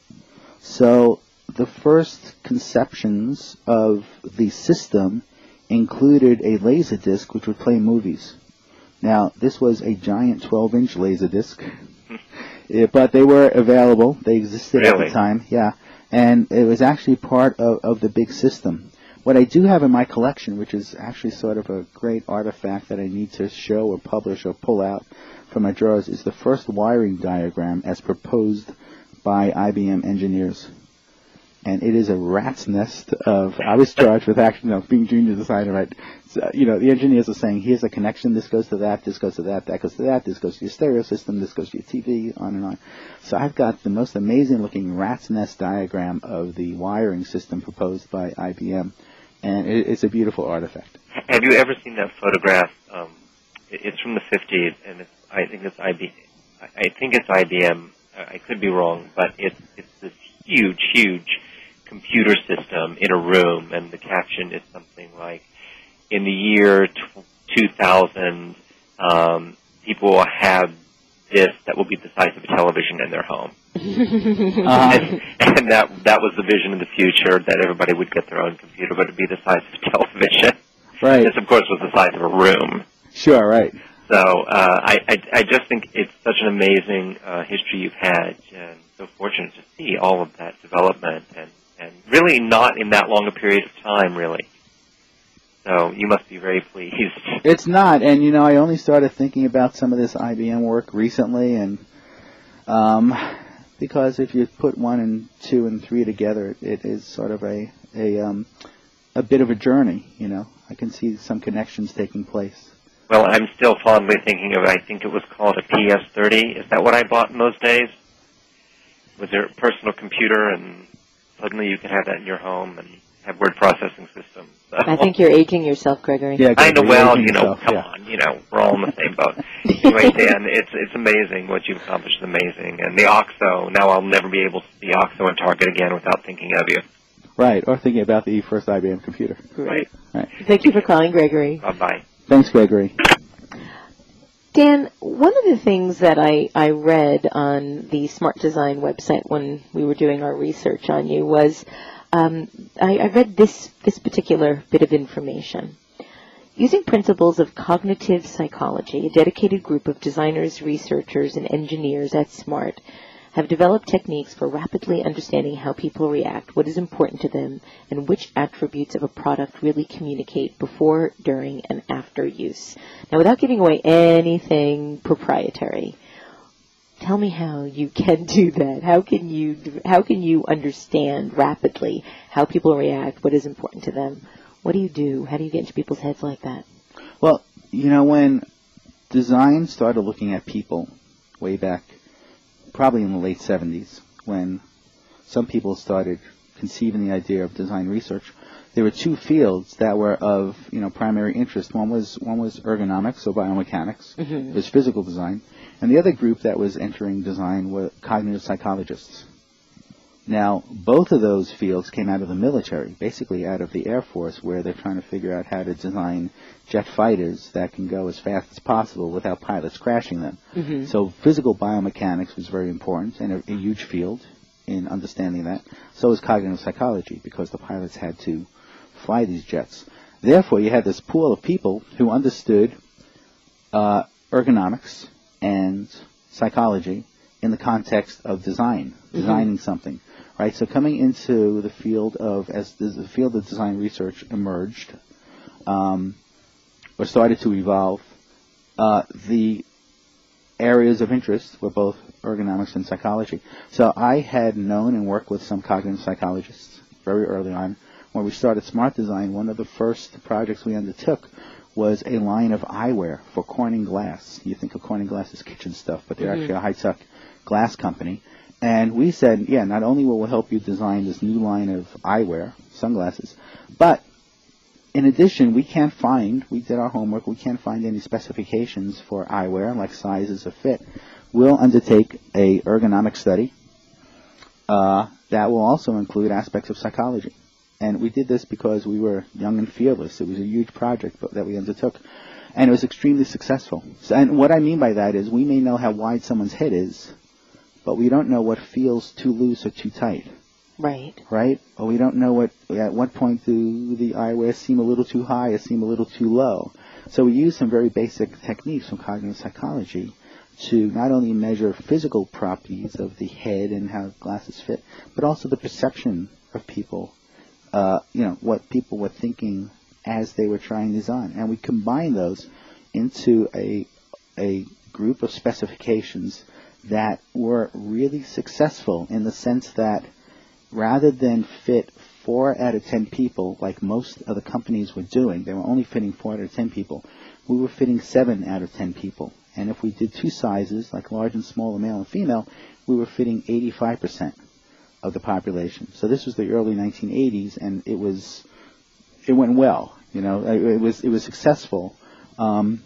Speaker 5: So the first conceptions of the system included a Laserdisc which would play movies. Now, this was a giant twelve-inch Laserdisc, yeah, but they were available. They existed
Speaker 12: really?
Speaker 5: at the time, yeah. And it was actually part of, of the big system. What I do have in my collection, which is actually sort of a great artifact that I need to show or publish or pull out from my drawers, is the first wiring diagram as proposed by I B M engineers. And it is a rat's nest of, I was charged with actually, you know, being junior designer, right? So, you know, the engineers are saying, here's a connection, this goes to that, this goes to that, that goes to that, this goes to your stereo system, this goes to your T V, on and on. So I've got the most amazing looking rat's nest diagram of the wiring system proposed by I B M. And it, it's a beautiful artifact.
Speaker 12: Have you ever seen that photograph? Um, it, it's from the fifties, and it's, I think it's I B M. I think it's I B M. I could be wrong, but it's it's this huge, huge computer system in a room, and the caption is something like, in the year two thousand, um, people will have this that will be the size of a television in their home. uh, and, and that that was the vision of the future, that everybody would get their own computer, but it would be the size of a television.
Speaker 5: Right.
Speaker 12: This, of course, was the size of a room.
Speaker 5: Sure, right.
Speaker 12: So uh, I, I, I just think it's such an amazing uh, history you've had, and so fortunate to see all of that development, and, and really not in that long a period of time, really. So you must be very pleased.
Speaker 5: It's not, and you know, I only started thinking about some of this I B M work recently, and um, because if you put one and two and three together, it is sort of a a um, a bit of a journey. You know, I can see some connections taking place.
Speaker 12: Well, I'm still fondly thinking of, I think it was called a P S thirty. Is that what I bought in those days? Was there a personal computer, and suddenly you could have that in your home and have word processing systems. So.
Speaker 4: I think you're aging yourself, Gregory.
Speaker 5: Yeah,
Speaker 12: I know. Well, you know,
Speaker 5: yourself,
Speaker 12: come
Speaker 5: yeah.
Speaker 12: on, you know, we're all in the same boat. Anyway, Dan, it's it's amazing what you've accomplished. It's amazing, and the OXO. Now I'll never be able to see OXO in Target again without thinking of you.
Speaker 5: Right, or thinking about the first I B M computer.
Speaker 12: Right.
Speaker 5: Right.
Speaker 4: Thank you for calling, Gregory.
Speaker 12: Bye bye.
Speaker 5: Thanks, Gregory.
Speaker 4: Dan, one of the things that I, I read on the Smart Design website when we were doing our research on you was um, I, I read this, this particular bit of information. Using principles of cognitive psychology, a dedicated group of designers, researchers, and engineers at SMART have developed techniques for rapidly understanding how people react, what is important to them, and which attributes of a product really communicate before, during, and after use. Now, without giving away anything proprietary, tell me how you can do that. How can you how can you understand rapidly how people react, what is important to them? What do you do? How do you get into people's heads like that?
Speaker 5: Well, you know, when design started looking at people way back, probably in the late seventies, when some people started conceiving the idea of design research, there were two fields that were of, you know, primary interest. One was one was ergonomics, or biomechanics.
Speaker 4: Mm-hmm.
Speaker 5: It was physical design. And the other group that was entering design were cognitive psychologists. Now, both of those fields came out of the military, basically out of the Air Force, where they're trying to figure out how to design jet fighters that can go as fast as possible without pilots crashing them.
Speaker 4: Mm-hmm.
Speaker 5: So physical biomechanics was very important and a, a huge field in understanding that. So was cognitive psychology, because the pilots had to fly these jets. Therefore, you had this pool of people who understood uh, ergonomics and psychology in the context of design, designing mm-hmm. something. Right, so coming into the field of, as the field of design research emerged, um, or started to evolve, uh, the areas of interest were both ergonomics and psychology. So I had known and worked with some cognitive psychologists very early on. When we started Smart Design, one of the first projects we undertook was a line of eyewear for Corning Glass. You think of Corning Glass as kitchen stuff, but they're mm-hmm. actually a high-tech glass company. And we said, yeah, not only will we help you design this new line of eyewear, sunglasses, but in addition, we can't find, we did our homework, we can't find any specifications for eyewear, like sizes or fit. We'll undertake a ergonomic study uh, that will also include aspects of psychology. And we did this because we were young and fearless. It was a huge project that we undertook, and it was extremely successful. So, and what I mean by that is we may know how wide someone's head is, but we don't know what feels too loose or too tight.
Speaker 4: Right.
Speaker 5: Right? Or we don't know what, at what point do the eyewear seem a little too high or seem a little too low. So we use some very basic techniques from cognitive psychology to not only measure physical properties of the head and how glasses fit, but also the perception of people, uh, you know, what people were thinking as they were trying design. And we combine those into a a group of specifications that were really successful in the sense that rather than fit four out of ten people like most of the companies were doing, they were only fitting four out of ten people, we were fitting seven out of ten people. And if we did two sizes, like large and small, male and female, we were fitting eighty-five percent of the population. So this was the early nineteen eighties, and it was, it went well. You know, it was, it was successful. Um,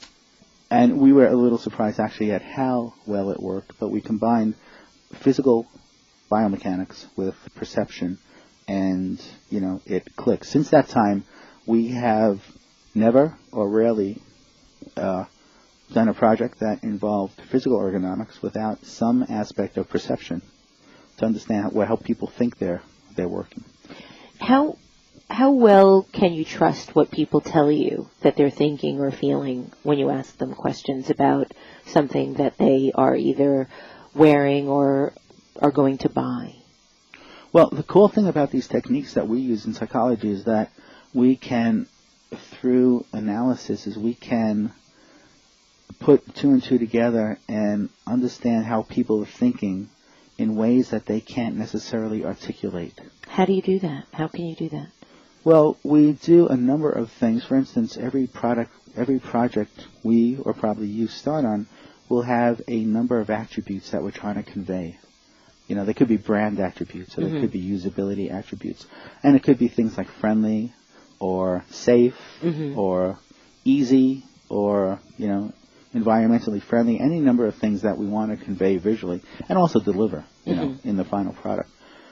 Speaker 5: And we were a little surprised, actually, at how well it worked. But we combined physical biomechanics with perception, and, you know, it clicked. Since that time, we have never or rarely uh, done a project that involved physical ergonomics without some aspect of perception to understand how, how people think they're they're working.
Speaker 4: How How well can you trust what people tell you that they're thinking or feeling when you ask them questions about something that they are either wearing or are going to buy?
Speaker 5: Well, the cool thing about these techniques that we use in psychology is that we can, through analysis, is we can put two and two together and understand how people are thinking in ways that they can't necessarily articulate.
Speaker 4: How do you do that? How can you do that?
Speaker 5: Well, we do a number of things. For instance, every product, every project we, or probably you, start on will have a number of attributes that we're trying to convey. You know, they could be brand attributes, or mm-hmm. they could be usability attributes. And it could be things like friendly, or safe, mm-hmm. or easy, or, you know, environmentally friendly, any number of things that we want to convey visually, and also deliver, you mm-hmm. know, in the final product.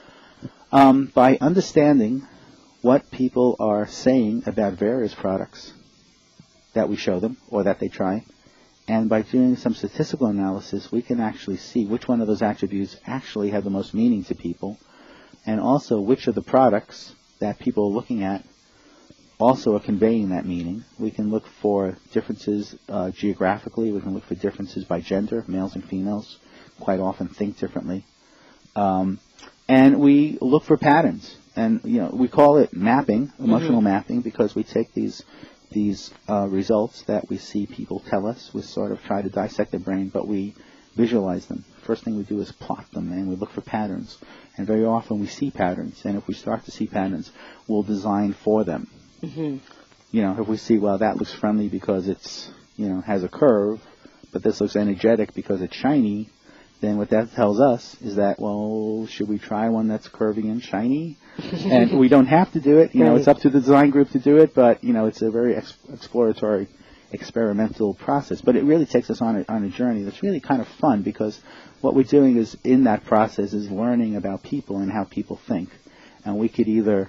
Speaker 5: Um, by understanding what people are saying about various products that we show them or that they try, and by doing some statistical analysis, we can actually see which one of those attributes actually have the most meaning to people, and also which of the products that people are looking at also are conveying that meaning. We can look for differences uh, geographically. We can look for differences by gender, males and females, quite often think differently. Um, and we look for patterns. And, you know, we call it mapping, emotional mm-hmm. mapping, because we take these these uh, results that we see people tell us. We sort of try to dissect the brain, but we visualize them. First thing we do is plot them, and we look for patterns. And very often we see patterns, and if we start to see patterns, we'll design for them.
Speaker 4: Mm-hmm.
Speaker 5: You know, if we see, well, that looks friendly because it's, you know, has a curve, but this looks energetic because it's shiny, then what that tells us is that, well, should we try one that's curvy and shiny? And we don't have to do it. You right. know, it's up to the design group to do it, but, you know, it's a very ex- exploratory, experimental process. But it really takes us on a, on a journey that's really kind of fun, because what we're doing is, in that process, is learning about people and how people think. And we could either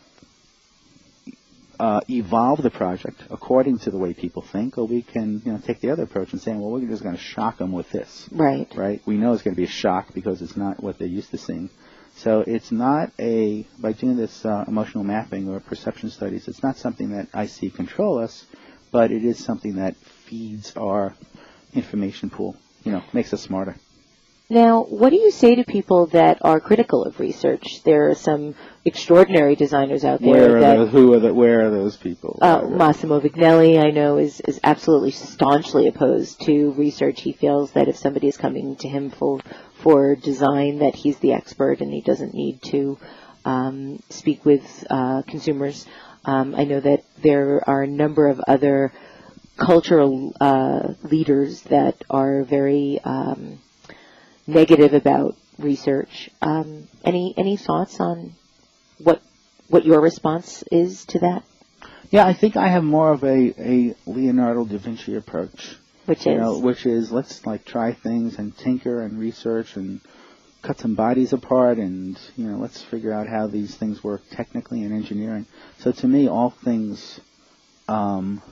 Speaker 5: uh, evolve the project according to the way people think, or we can, you know, take the other approach and say, well, we're just going to shock them with this.
Speaker 4: Right.
Speaker 5: Right? We know it's going to be a shock because it's not what they're used to seeing. So it's not a, by doing this uh, emotional mapping or perception studies, it's not something that I see control us, but it is something that feeds our information pool, you know, makes us smarter.
Speaker 4: Now, what do you say to people that are critical of research? There are some extraordinary designers out there.
Speaker 5: Where are
Speaker 4: that,
Speaker 5: those, who are the, where are those people?
Speaker 4: Uh, Massimo Vignelli, I know, is, is absolutely staunchly opposed to research. He feels that if somebody is coming to him for for design, that he's the expert and he doesn't need to um, speak with uh, consumers. Um, I know that there are a number of other cultural uh, leaders that are very um, negative about research. Um, any any thoughts on what what your response is to that?
Speaker 5: Yeah, I think I have more of a, a Leonardo da Vinci approach.
Speaker 4: Which
Speaker 5: you
Speaker 4: is?
Speaker 5: Know, which is, let's like try things and tinker and research and cut some bodies apart and, you know, let's figure out how these things work technically in engineering. So to me, all things, um,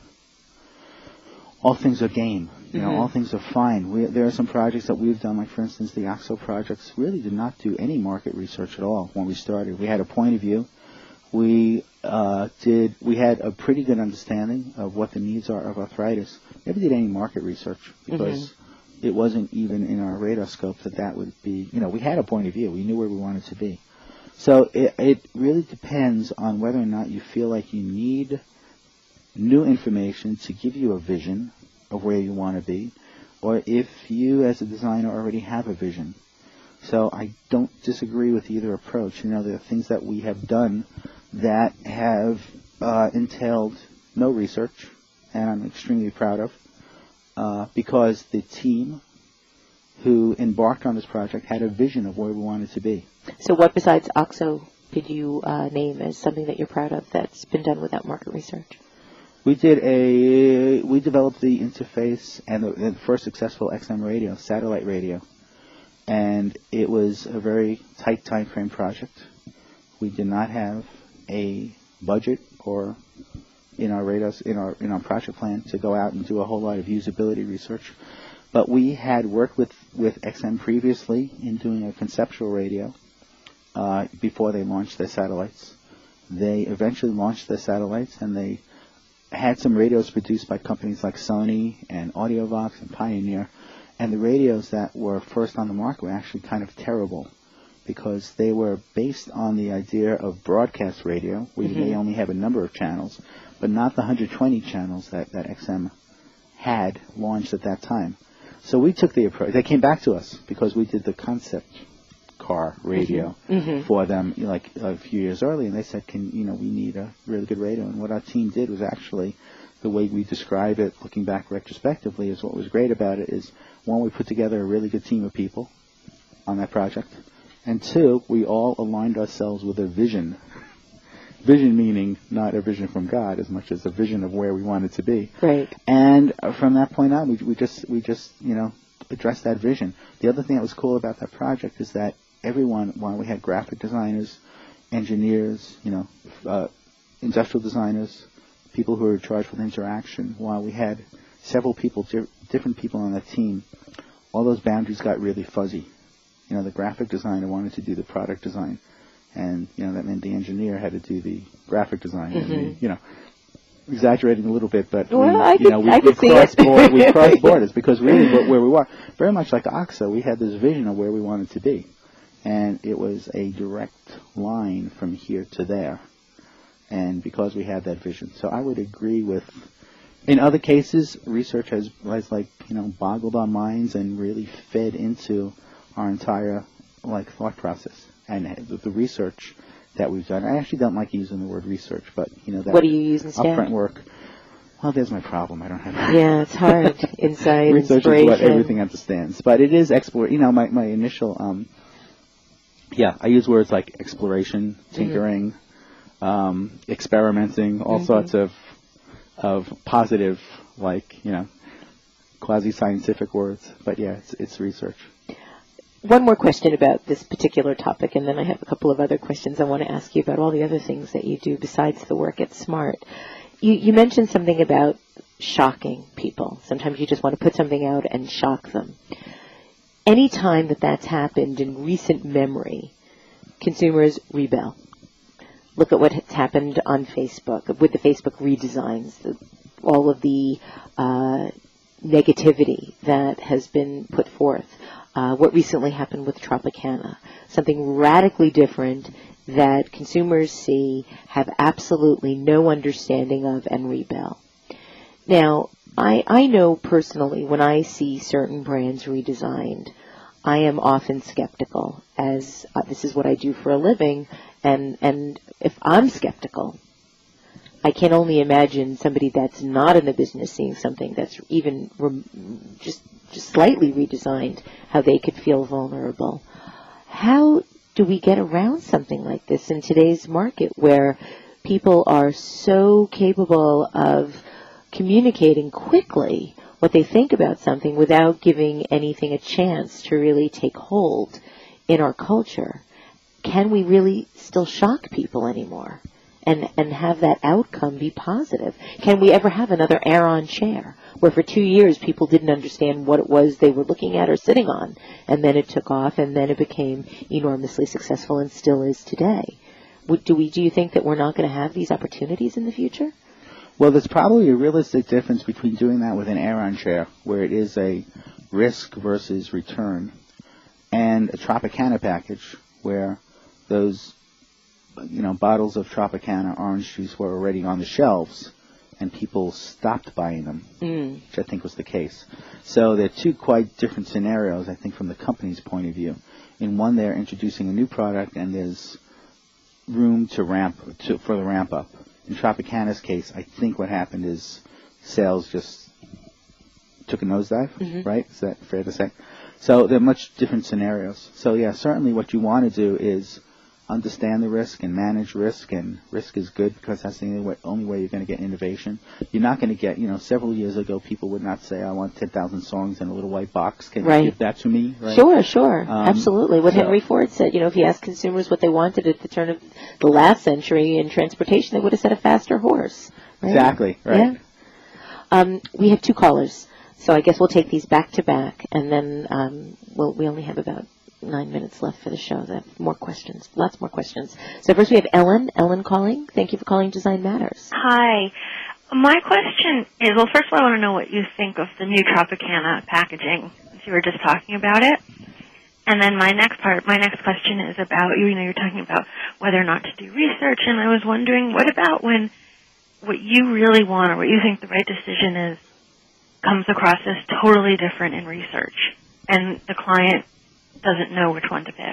Speaker 5: all things are game. You know,
Speaker 4: mm-hmm.
Speaker 5: all things are fine. We, there are some projects that we've done, like for instance, the OXO projects really did not do any market research at all when we started. We had a point of view. We uh, did. We had a pretty good understanding of what the needs are of arthritis. Never did any market research because mm-hmm. it wasn't even in our radar scope that that would be. You know, we had a point of view. We knew where we wanted to be. So it, it really depends on whether or not you feel like you need new information to give you a vision of where you want to be, or if you as a designer already have a vision. So I don't disagree with either approach. You know, there are things that we have done that have uh, entailed no research, and I'm extremely proud of, uh, because the team who embarked on this project had a vision of where we wanted to be.
Speaker 4: So what besides OXO could you uh, name as something that you're proud of that's been done without market research?
Speaker 5: We did a, we developed the interface and the, the first successful X M radio, satellite radio. And it was a very tight time frame project. We did not have a budget or in our radars, in our in our project plan to go out and do a whole lot of usability research. But we had worked with, with X M previously in doing a conceptual radio uh, before they launched their satellites. They eventually launched their satellites, and they had some radios produced by companies like Sony and AudioVox and Pioneer. And the radios that were first on the market were actually kind of terrible because they were based on the idea of broadcast radio, where mm-hmm. you may only have a number of channels, but not the one hundred twenty channels that, that X M had launched at that time. So we took the approach. They came back to us because we did the concept car radio
Speaker 4: mm-hmm.
Speaker 5: for them, you know, like a few years earlier, and they said, "Can you know we need a really good radio?" And what our team did was actually, the way we describe it, looking back retrospectively, is what was great about it is, one, we put together a really good team of people on that project, and two, we all aligned ourselves with a vision. Vision meaning not a vision from God as much as a vision of where we wanted to be.
Speaker 4: Right.
Speaker 5: And from that point on, we, we just we just you know addressed that vision. The other thing that was cool about that project is that everyone, while we had graphic designers, engineers, you know, uh, industrial designers, people who were charged with interaction, while we had several people, di- different people on that team, all those boundaries got really fuzzy. You know, the graphic designer wanted to do the product design, and, you know, that meant the engineer had to do the graphic design.
Speaker 4: Mm-hmm.
Speaker 5: And the, you know, exaggerating a little bit, but
Speaker 4: well,
Speaker 5: we,
Speaker 4: I
Speaker 5: you
Speaker 4: could,
Speaker 5: know, we,
Speaker 4: I
Speaker 5: we
Speaker 4: could see
Speaker 5: crossed
Speaker 4: it.
Speaker 5: board, we crossed borders because really what, where we were, very much like A X A, we had this vision of where we wanted to be, and it was a direct line from here to there, and because we had that vision. So I would agree with, in other cases, research has, has like, you know, boggled our minds and really fed into our entire, like, thought process. And the, the research that we've done, I actually don't like using the word research, but, you know, that
Speaker 4: what do you use instead?
Speaker 5: Upfront work. Well, there's my problem. I don't have.
Speaker 4: Yeah, it's hard. Insight,
Speaker 5: research
Speaker 4: inspiration.
Speaker 5: is what everything understands, but it is explore. You know, my my initial, um, yeah, I use words like exploration, tinkering, mm-hmm. um, experimenting, all mm-hmm. sorts of of positive, like, you know, quasi-scientific words. But yeah, it's it's research.
Speaker 4: One more question about this particular topic, and then I have a couple of other questions I want to ask you about all the other things that you do besides the work at SMART. You, you mentioned something about shocking people. Sometimes you just want to put something out and shock them. Any time that that's happened in recent memory, consumers rebel. Look at what has happened on Facebook, with the Facebook redesigns, the, all of the uh, negativity that has been put forth. Uh, what recently happened with Tropicana, something radically different that consumers see, have absolutely no understanding of, and rebel. Now, I, I know personally when I see certain brands redesigned, I am often skeptical, as uh, this is what I do for a living, and, and if I'm skeptical, I can only imagine somebody that's not in the business seeing something that's even rem- just just slightly redesigned, how they could feel vulnerable. How do we get around something like this in today's market where people are so capable of communicating quickly what they think about something without giving anything a chance to really take hold in our culture? Can we really still shock people anymore and, and have that outcome be positive? Can we ever have another Aeron chair where for two years people didn't understand what it was they were looking at or sitting on, and then it took off, and then it became enormously successful and still is today? Would, do we? Do you think that we're not going to have these opportunities in the future?
Speaker 5: Well, there's probably a realistic difference between doing that with an Aeron chair, where it is a risk versus return, and a Tropicana package, where those, you know, bottles of Tropicana orange juice were already on the shelves, and people stopped buying them, mm. which I think was the case. So they're two quite different scenarios, I think, from the company's point of view. In one, they're introducing a new product, and there's room to ramp to, for the ramp up. In Tropicana's case, I think what happened is sales just took a nosedive, mm-hmm. right? Is that fair to say? So they're much different scenarios. So yeah, certainly what you want to do is understand the risk and manage risk, and risk is good because that's the only way, only way you're going to get innovation. You're not going to get, you know, several years ago people would not say, I want ten thousand songs in a little white box. Can
Speaker 4: right.
Speaker 5: you give that to me? Right?
Speaker 4: Sure, sure.
Speaker 5: Um,
Speaker 4: Absolutely. What
Speaker 5: so.
Speaker 4: Henry Ford said, you know, if he asked consumers what they wanted at the turn of the last century in transportation, they would have said a faster horse. Right?
Speaker 5: Exactly, right.
Speaker 4: Yeah. Um, we have two callers, so I guess we'll take these back to back, and then um, we'll, we only have about nine minutes left for the show. That more questions, lots more questions. So first we have Ellen. Ellen calling. Thank you for calling Design Matters.
Speaker 13: Hi. My question is, well, first of all, I want to know what you think of the new Tropicana packaging, since you were just talking about it. And then my next part, my next question is about, you know, you're talking about whether or not to do research, and I was wondering, what about when what you really want or what you think the right decision is comes across as totally different in research, and the client doesn't know which one to pick?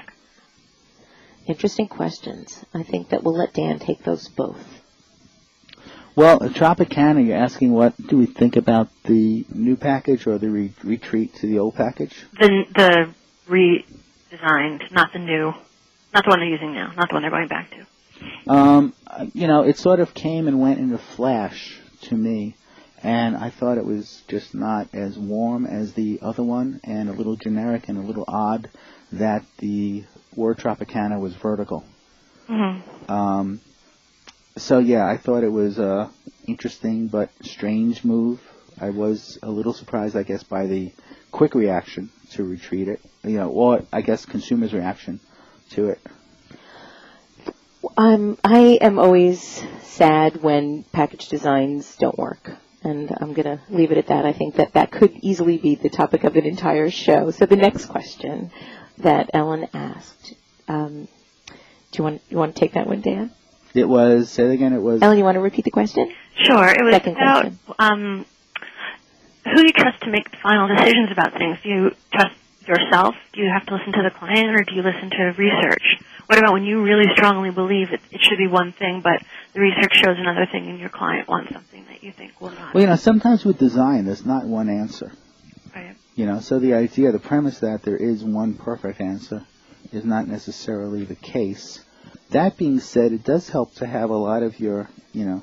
Speaker 4: Interesting questions. I think that we'll let Dan take those both.
Speaker 5: Well, Tropicana, you're asking what do we think about the new package or the re- retreat to the old package?
Speaker 13: The the redesigned, not the new, not the one they're using now, not the one they're going back to.
Speaker 5: Um, you know, it sort of came and went in a flash to me, and I thought it was just not as warm as the other one, and a little generic and a little odd that the word Tropicana was vertical. Mm-hmm. Um, so yeah, I thought it was a interesting but strange move. I was a little surprised, I guess, by the quick reaction to retreat it, you know, or I guess consumers' reaction to it.
Speaker 4: Um, I am always sad when package designs don't work. And I'm going to leave it at that. I think that that could easily be the topic of an entire show. So the next question that Ellen asked, um, do you want you want to take that one, Dan?
Speaker 5: It was, say it again, it was...
Speaker 4: Ellen, you want to repeat the question?
Speaker 13: Sure. It was
Speaker 4: Second
Speaker 13: about
Speaker 4: question.
Speaker 13: um, who you trust to make the final decisions about things. Do you trust yourself? Do you have to listen to the client, or do you listen to research? What about when you really strongly believe it, it should be one thing, but the research shows another thing and your client wants something that you think will not?
Speaker 5: Well, you know, sometimes with design, there's not one answer.
Speaker 13: Right.
Speaker 5: You know, so the idea, the premise that there is one perfect answer is not necessarily the case. That being said, it does help to have a lot of your, you know,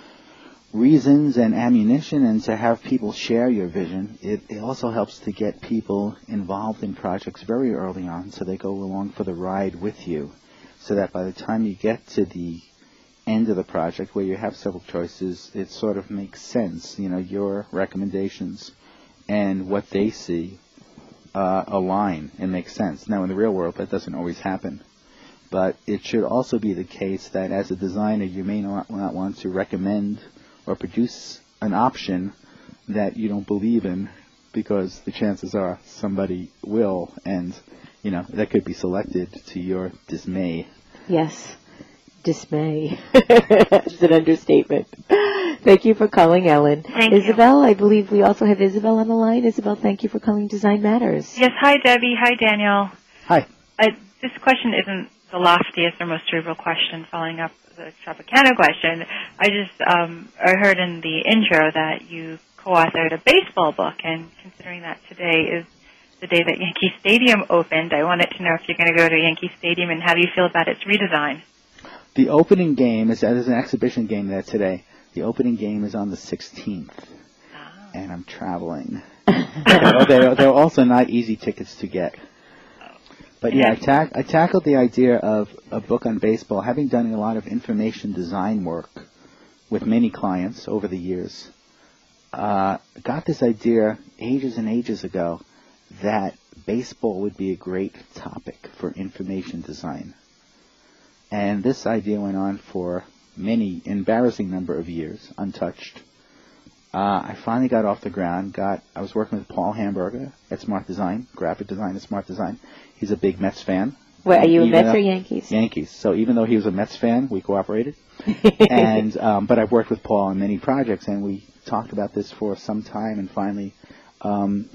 Speaker 5: reasons and ammunition, and to have people share your vision. It, it also helps to get people involved in projects very early on, so they go along for the ride with you, so that by the time you get to the end of the project where you have several choices, it sort of makes sense. You know, your recommendations and what they see uh, align and make sense. Now, in the real world, that doesn't always happen. But it should also be the case that as a designer, you may not, not want to recommend or produce an option that you don't believe in, because the chances are somebody will, and, you know, that could be selected to your dismay.
Speaker 4: Yes, dismay. It's an understatement. Thank you for calling, Ellen.
Speaker 14: Thank
Speaker 4: Isabel, you. I believe we also have Isabel on the line. Isabel, thank you for calling Design Matters.
Speaker 14: Yes, hi, Debbie. Hi, Daniel.
Speaker 5: Hi.
Speaker 14: Uh, this question isn't the loftiest or most trivial question, following up the Tropicana question. I just um, I heard in the intro that you co-authored a baseball book, and considering that today is the day that Yankee Stadium opened, I wanted to know if you're going to go to Yankee Stadium and how do you feel about its redesign?
Speaker 5: The opening game is there's an exhibition game there today. The opening game is on the sixteenth, oh. and I'm traveling. they're, they're, they're also not easy tickets to get. But yeah, I, ta- I tackled the idea of a book on baseball, having done a lot of information design work with many clients over the years. Uh, got this idea ages and ages ago that baseball would be a great topic for information design. And this idea went on for many, embarrassing number of years, untouched. Uh, I finally got off the ground. Got I was working with Paul Hamburger at Smart Design, graphic design at Smart Design. He's a big Mets fan.
Speaker 4: Well, are you a Mets
Speaker 5: though,
Speaker 4: or Yankees?
Speaker 5: Yankees. So even though he was a Mets fan, we cooperated. and um, but I've worked with Paul on many projects, and we talked about this for some time, and finally, um,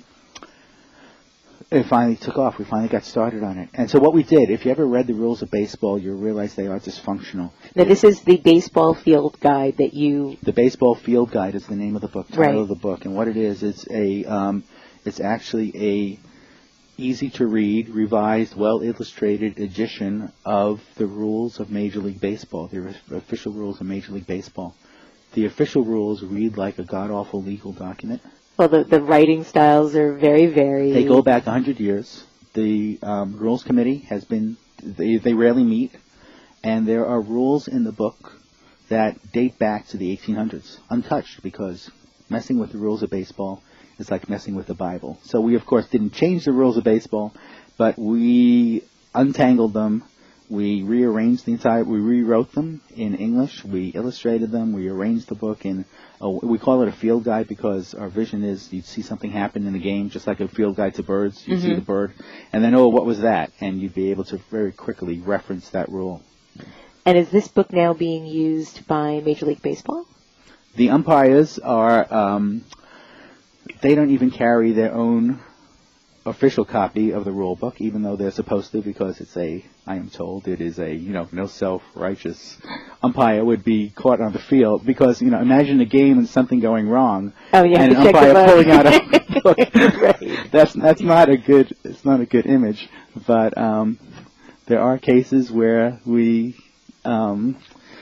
Speaker 5: it finally took off. We finally got started on it. And so what we did, if you ever read the rules of baseball, you'll realize they are dysfunctional.
Speaker 4: Now, this is the baseball field guide that you...
Speaker 5: The Baseball Field Guide is the name of the book, title
Speaker 4: right.
Speaker 5: of the book. And what it is, it's a, um, it's actually a easy-to-read, revised, well-illustrated edition of the rules of Major League Baseball, the official rules of Major League Baseball. The official rules read like a god-awful legal document.
Speaker 4: Well, the, the writing styles are very varied.
Speaker 5: They go back one hundred years. The um, Rules Committee has been, they, they rarely meet, and there are rules in the book that date back to the eighteen hundreds, untouched, because messing with the rules of baseball is like messing with the Bible. So we, of course, didn't change the rules of baseball, but we untangled them. We rearranged the entire, we rewrote them in English. We illustrated them. We arranged the book in, uh, we call it a field guide because our vision is you'd see something happen in the game, just like a field guide to birds. You'd mm-hmm. see the bird, and then, oh, what was that? And you'd be able to very quickly reference that rule.
Speaker 4: And is this book now being used by Major League Baseball?
Speaker 5: The umpires are, um, they don't even carry their own official copy of the rule book, even though they're supposed to, because it's a, I am told, it is a, you know, no self-righteous umpire would be caught on the field, because, you know, imagine a game and something going wrong,
Speaker 4: oh, yeah,
Speaker 5: and an umpire pulling out a book.
Speaker 4: Right.
Speaker 5: That's that's not a good, it's not a good image, but um, there are cases where we um,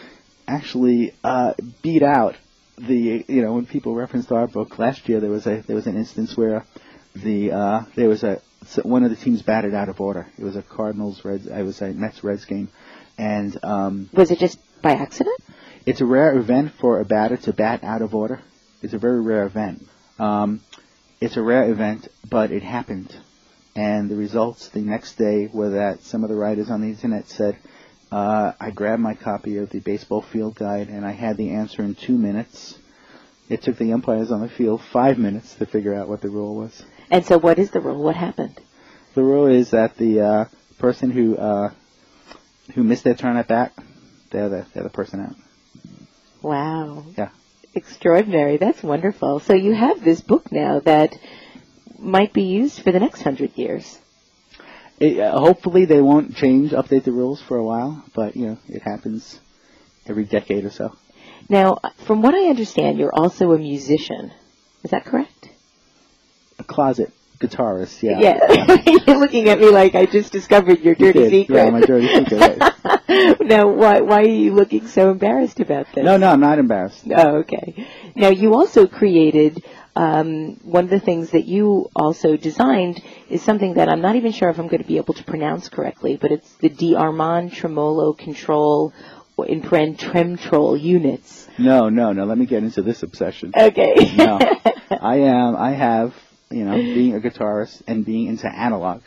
Speaker 5: actually uh, beat out the, you know, when people referenced our book last year, there was a there was an instance where the uh, there was a so one of the teams batted out of order. It was a Cardinals Reds. It was a Mets Reds game, and um,
Speaker 4: was it just by accident?
Speaker 5: It's a rare event for a batter to bat out of order. It's a very rare event. Um, it's a rare event, but it happened, and the results the next day were that some of the writers on the internet said Uh, I grabbed my copy of the baseball field guide, and I had the answer in two minutes. It took the umpires on the field five minutes to figure out what the rule was.
Speaker 4: And so what is the rule? What happened?
Speaker 5: The rule is that the uh, person who uh, who missed their turn at bat, they're the, they're the person out.
Speaker 4: Wow.
Speaker 5: Yeah.
Speaker 4: Extraordinary. That's wonderful. So you have this book now that might be used for the next hundred years.
Speaker 5: It, uh, hopefully they won't change, update the rules for a while, but, you know, it happens every decade or so.
Speaker 4: Now, from what I understand, you're also a musician. Is that correct?
Speaker 5: A closet guitarist, yeah.
Speaker 4: Yeah. You're looking at me like I just discovered your dirty
Speaker 5: you
Speaker 4: secret.
Speaker 5: Yeah, my dirty secret. Right.
Speaker 4: Now, why, why are you looking so embarrassed about this?
Speaker 5: No, no, I'm not embarrassed.
Speaker 4: Oh, okay. Now, you also created, um, one of the things that you also designed is something that I'm not even sure if I'm going to be able to pronounce correctly, but it's the DeArmond Tremolo Control, in paren Tremtrol units.
Speaker 5: No, no, no, let me get into this obsession.
Speaker 4: Okay.
Speaker 5: No, I am, I have, you know, being a guitarist and being into analog.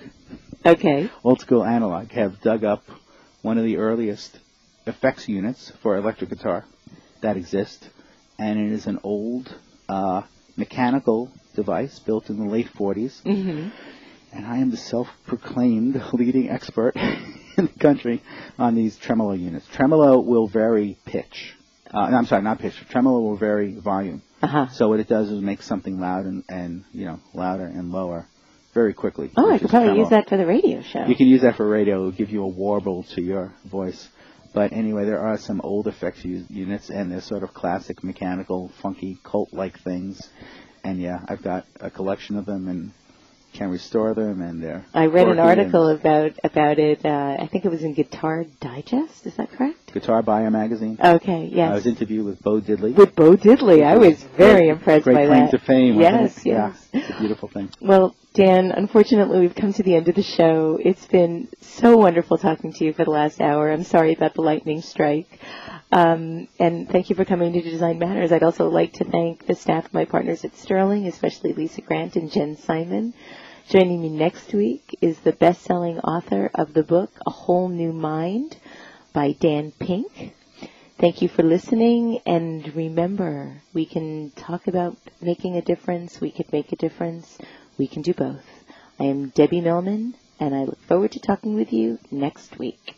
Speaker 4: Okay.
Speaker 5: Old school analog, have dug up one of the earliest effects units for electric guitar that exist, and it is an old uh, mechanical device built in the late forties,
Speaker 4: mm-hmm.
Speaker 5: and I am the self-proclaimed leading expert in the country on these tremolo units. Tremolo will vary pitch. Uh, no, I'm sorry, not pitch. Tremolo will vary volume.
Speaker 4: Uh-huh.
Speaker 5: So what it does is make something loud and, and you know, louder and lower very quickly.
Speaker 4: Oh, I could probably
Speaker 5: tremolo.
Speaker 4: use that for the radio show.
Speaker 5: You can use that for radio. It will give you a warble to your voice. But anyway, there are some old effects u- units, and they're sort of classic, mechanical, funky, cult-like things. And yeah, I've got a collection of them and can restore them, and they're
Speaker 4: I read an
Speaker 5: quirky
Speaker 4: article about about it. Uh, I think it was in Guitar Digest. Is that correct?
Speaker 5: Guitar Buyer magazine.
Speaker 4: Okay, yes.
Speaker 5: I was interviewed with Bo Diddley.
Speaker 4: With Bo Diddley, I was very
Speaker 5: great,
Speaker 4: impressed
Speaker 5: great
Speaker 4: by
Speaker 5: claim
Speaker 4: that.
Speaker 5: to fame.
Speaker 4: Yes,
Speaker 5: yes.
Speaker 4: yes.
Speaker 5: Yeah, it's a beautiful thing.
Speaker 4: Well, Dan, unfortunately, we've come to the end of the show. It's been so wonderful talking to you for the last hour. I'm sorry about the lightning strike. Um, and thank you for coming to Design Matters. I'd also like to thank the staff of my partners at Sterling, especially Lisa Grant and Jen Simon. Joining me next week is the best-selling author of the book, A Whole New Mind, by Dan Pink. Thank you for listening, and remember, we can talk about making a difference, we can make a difference, we can do both. I am Debbie Millman, and I look forward to talking with you next week.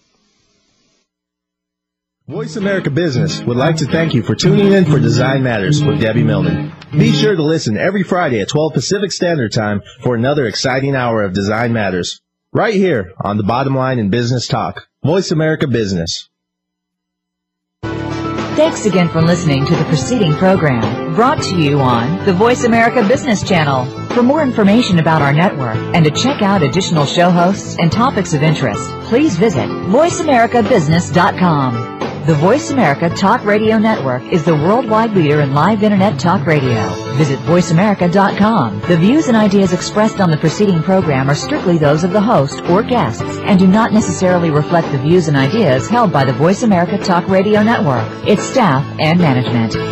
Speaker 2: Voice America Business would like to thank you for tuning in for Design Matters with Debbie Millman. Be sure to listen every Friday at twelve Pacific Standard Time for another exciting hour of Design Matters, right here on the Bottom Line in Business Talk, Voice America Business.
Speaker 15: Thanks again for listening to the preceding program, brought to you on the Voice America Business Channel. For more information about our network and to check out additional show hosts and topics of interest, please visit voice america business dot com. The Voice America Talk Radio Network is the worldwide leader in live Internet talk radio. Visit voice america dot com. The views and ideas expressed on the preceding program are strictly those of the host or guests and do not necessarily reflect the views and ideas held by the Voice America Talk Radio Network, its staff, and management.